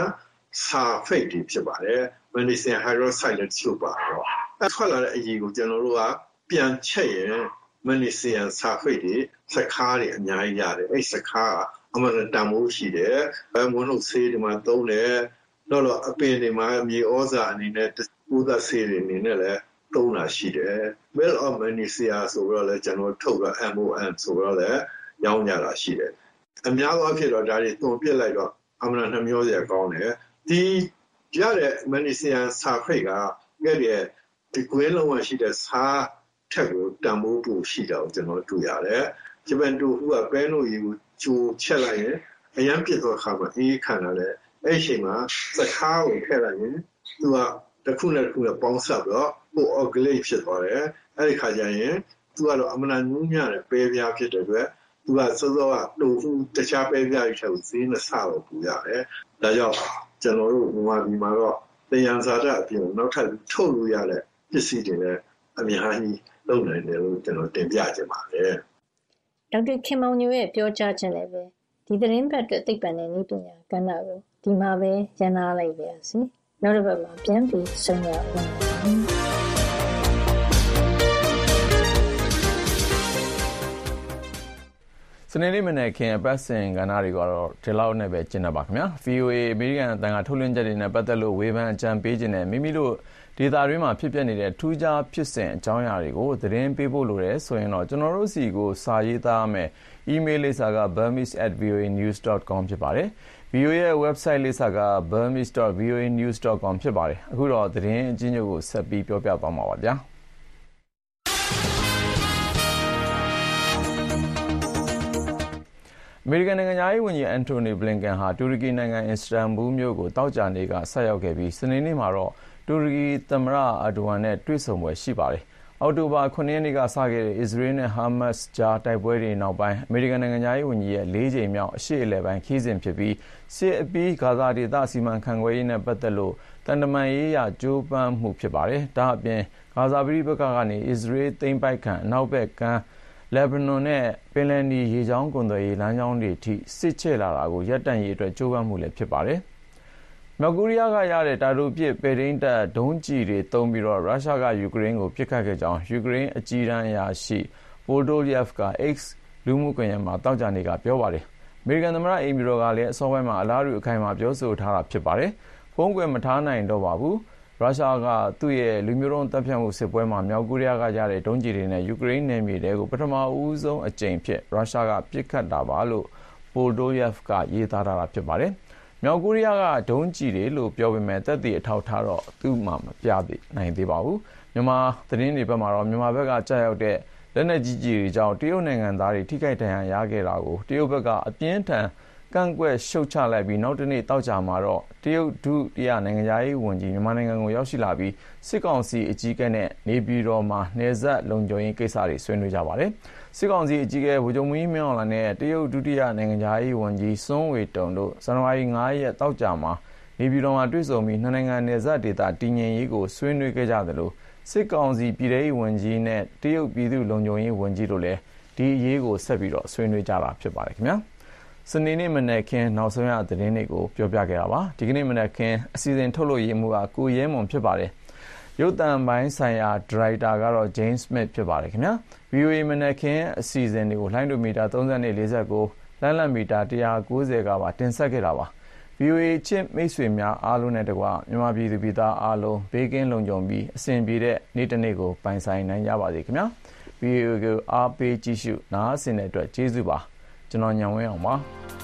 Speaker 9: sulfate ဖြစ်ပါတယ်။ magnesium hydroxide နဲ့ချုပ်ပါတော့။အဲ့ထွက်လာတဲ့အရည်ကိုကျွန်တော်တို့ကပြန်ချက်ရင် magnesium sulfate တွေစကားတွေအများကြီးရတယ်။အဲ့စကားကအမှန်တန်မိုးရှိတယ်။အဲမွန်းလို့ဆေးတွေမှာသုံးတယ်။တော့တော့အပင်တွေမှာမြေဩဇာအနေနဲ့ဥဒဆေးတွေအနေနဲ့လည်းသုံးတာရှိတယ်။ Mill of Magnesium ဆိုတော့လည်းကျွန်တော်ထုတ်တာ M O M ဆိုတော့လည်းရောင်းကြတာရှိတယ်။အများသောဖြစ်တော့ဒါတွေသွန်ပစ်လိုက်တော့အမှန်နှမျိုးစရာကောင်းတယ်ဒီရတဲ့ magnesium sulfate ကခဲ့တဲ့ဒီကွင်းလုံးဝရှိတဲ့ဆားထက်ကိုတန်ဖိုးပူရှိတာကိုကျွန်တော်တွေ့ရတယ်ဂျပန်တူဟူကပဲလို့ယူကျိုးချက်လိုက်ရင်အရန်ပြစ်သောအခါမှာအေးခံလာတယ်အဲ့ဒီအချိန်မှာစကားကိုထည့်လိုက်ရင်သူကတစ်ခုနဲ့တစ်ခုနဲ့ပေါင်းဆက်တော့ပို oxalate ဖြစ်သွားတယ်အဲ့ဒီခါကျရင်သူကတော့အမှန်နူးညံ့တဲ့ပဲပြားဖြစ်တဲ့အတွက်သူကစောစောကတူတခြားပဲပြားကြီးထက်ဈေးနဲ့ဆတော့ပူရတယ်။ဒါကြောင့်ကျွန်တော်တို့မြန်မာပြည်မှာတော့တရားစာတအပြင်နောက်ထပ်ထုတ်လို့ရတဲ့ပစ္စည်းတွေလည်းအများကြီးလုပ်နိုင်တယ်လို့ကျွန်တော်တင်ပြချင်ပါတယ်
Speaker 5: ။ဒေါက်တာခင်မောင်ညိုရဲ့ပြောကြားခြင်းလည်းပဲဒီသတင်းပတ်အတွက်သိပ္ပံနဲ့နည်းပညာကဏ္ဍကိုဒီမှာပဲရန်နာလိုက်ပါရစေ။နောက်တစ်ပတ်မှာပြန်ပြီးဆုံရအောင်။
Speaker 2: စနေနေ့မနေ့ခင်အပတ်စဉ်ကဏ္ဍတွေကတော့ဒီလောက်နဲ့ပဲကျင်းနေပါခင်ဗျာ ဗီအိုအေ အမေရိကန်အသံကထုတ်လွှင့်ချက်တွေနဲ့ပတ်သက်လို့ဝေဖန်အကြံပေးခြင်းနဲ့မိမိတို့ဒေတာတွေမှာဖြစ်ပျက်နေတဲ့ထူးခြားဖြစ်စဉ်အကြောင်းအရာတွေကိုသတင်းပေးဖို့လိုတယ်ဆိုရင်တော့ကျွန်တော်တို့စီကိုစာရေးသားမယ် email လိပ်စာက burmese at v o a news dot com ဖြစ်ပါတယ် ဗီအိုအေ ရဲ့ website လိပ်စာက burmese dot v o a news dot com ဖြစ်ပါတယ်အခုတော့သတင်းအချင်းချုပ်ကိုဆက်ပြီးပြောပြသွားမှာပါဗျာအမေရိကန်နိုင်ငံသားရေးဝန်ကြီးအန်တိုနီဘလင်ကန်ဟာတူရကီနိုင်ငံအစ္စတန်ဘူလ်မြို့ကိုတောက်ကြနေ့ကဆက်ရောက်ခဲ့ပြီးစနေနေ့မှာတော့တူရကီသမ္မတအာဒိုဝမ်နဲ့တွေ့ဆုံပွဲရှိပါတယ်။အောက်တိုဘာခုနှစ်ရက်နေ့ကစခဲ့တဲ့အစ္စရေးနဲ့ဟာမတ်စ်ကြားတိုက်ပွဲတွေနောက်ပိုင်းအမေရိကန်နိုင်ငံသားရေးဝန်ကြီးရဲ့လေးကြိမ်မြောက်အရှေ့အလယ်ပိုင်းခီးစဉ်ဖြစ်ပြီးစစ်အပြီးဂါဇာဒေသစီမံခန့်ခွဲရေးနဲ့ပတ်သက်လို့တန်တမန်ရေးရကြိုးပမ်းမှုဖြစ်ပါတယ်။ဒါအပြင်ဂါဇာပြည်ပကကနေအစ္စရေးသိမ်းပိုက်ခံအနောက်ဘက်ကမ်းလက်ဘနွန်နဲ့ပင်လယ်နီရေကြောင်းကုန်သွယ်ရေးလမ်းကြောင်းတွေထိစစ်ချဲလာတာကိုရပ်တန့်ရေးအတွက်ကြိုးပမ်းမှုလည်းဖြစ်ပါတယ်။မြောက်ကိုရီးယားကရတဲ့တာတိုပစ်ပဲ့ထိန်းတပ်ဒုံးကျည်တွေသုံးပြီးတော့ရုရှားကယူကရိန်းကိုပစ်ခတ်ခဲ့ကြောင်းယူကရိန်းအကြီးတန်းအရာရှိပိုဒိုလ်ယက်ဖ်က X လူမှုကွန်ရက်မှာတောက်ကြနေကပြောပါတယ်။အမေရိကန်သမ္မတအိမ်ဖြူတော်ကလည်းအစောပိုင်းမှာအလားတူအခိုင်အမာပြောဆိုထားတာဖြစ်ပါတယ်။ဖုံးကွယ်မထားနိုင်တော့ပါဘူး။ရုရှားကသူ့ရဲ့လူမျိုးတုံးတပ်ဖြတ်မှုစစ်ပွဲမှာမြောက်ကိုရီးယားကရတဲ့ဒုံးကျည်တွေနဲ့ယူကရိန်းနယ်မြေတွေကိုပထမဦးဆုံးအကြိမ်ဖြစ်ရုရှားကပစ်ခတ်တာပါလို့ပိုဒိုယက်ဖ်ကရေးသားထားတာဖြစ်ပါတယ်။မြောက်ကိုရီးယားကဒုံးကျည်တွေလို့ပြောပေမဲ့တပ်တွေအထောက်ထားတော့သူ့မှာမပြသေးနိုင်သေးပါဘူး။မြန်မာသတင်းတွေဘက်မှာတော့မြန်မာဘက်ကကြာရောက်တဲ့လက်နက်ကြီးကြီးတွေကြောင့်တရုတ်နိုင်ငံသားတွေထိခိုက်ဒဏ်ရာရခဲ့တာကိုတရုတ်ဘက်ကအပြင်းထန်ကန့်ကွက်ရှုတ်ချလိုက်ပြီးနောက်တနေ့တောက်ကြမှာတော့တရုတ်ဒုတိယနိုင်ငံသားရေးဝန်ကြီးမြန်မာနိုင်ငံကိုရောက်ရှိလာပြီးစစ်ကောင်စီအကြီးအကဲနဲ့နေပြည်တော်မှာနယ်စပ်လုံခြုံရေးကိစ္စတွေဆွေးနွေးကြပါတယ်။စစ်ကောင်စီအကြီးအကဲဗိုလ်ချုပ်မင်းမင်းအောင်လှိုင်နဲ့တရုတ်ဒုတိယနိုင်ငံသားရေးဝန်ကြီးစွန်းဝေတုံတို့ဇန်နဝါရီလ၅ရက်တောက်ကြမှာနေပြည်တော်မှာတွေ့ဆုံပြီးနှစ်နိုင်ငံနယ်စပ်ဒေသတည်ငြိမ်ရေးကိုဆွေးနွေးခဲ့ကြသလိုစစ်ကောင်စီပြည်ထောင်စုဝန်ကြီးနဲ့တရုတ်ပြည်သူ့လုံခြုံရေးဝန်ကြီးတို့လည်းဒီအရေးကိုဆက်ပြီးတော့ဆွေးနွေးကြတာဖြစ်ပါတယ်ခင်ဗျာ။စနေနေ့မနက်ခင်းနောက်ဆုံးရသတင်းတွေကိုပြောပြခဲ့တာပါဒီကနေ့မနက်ခင်းအစီအစဉ်ထုတ်လို့ရမှုကကိုရဲမွန်ဖြစ်ပါတယ်ရုပ်သံပိုင်းဆိုင်ရာဒရိုက်တာကတော့ James Smith ဖြစ်ပါတယ်ခင်ဗျာ ဗီအိုအေ မနက်ခင်းအစီအစဉ်တွေကိုလိုင်းဒိုမီတာသုံး၂ ၄၉လမ်းလံမီတာ၁၉၀ကပါတင်ဆက်ခဲ့တာပါဗွီအိုအေချစ်မိတ်ဆွေများအားလုံးနဲ့တကွမြန်မာပြည်သူပြည်သားအားလုံးဘေးကင်းလုံခြုံပြီးအစဉ်ပြေတဲ့နေ့တစ်နေ့ကိုပိုင်ဆိုင်နိုင်ကြပါစေခင်ဗျာဗွီအိုအေကိုအားပေးကြည့်ရှုနားဆင်တဲ့အတွက်ကျေးဇူးပါကျွန်တော်ညံဝင်းအောင်ပါ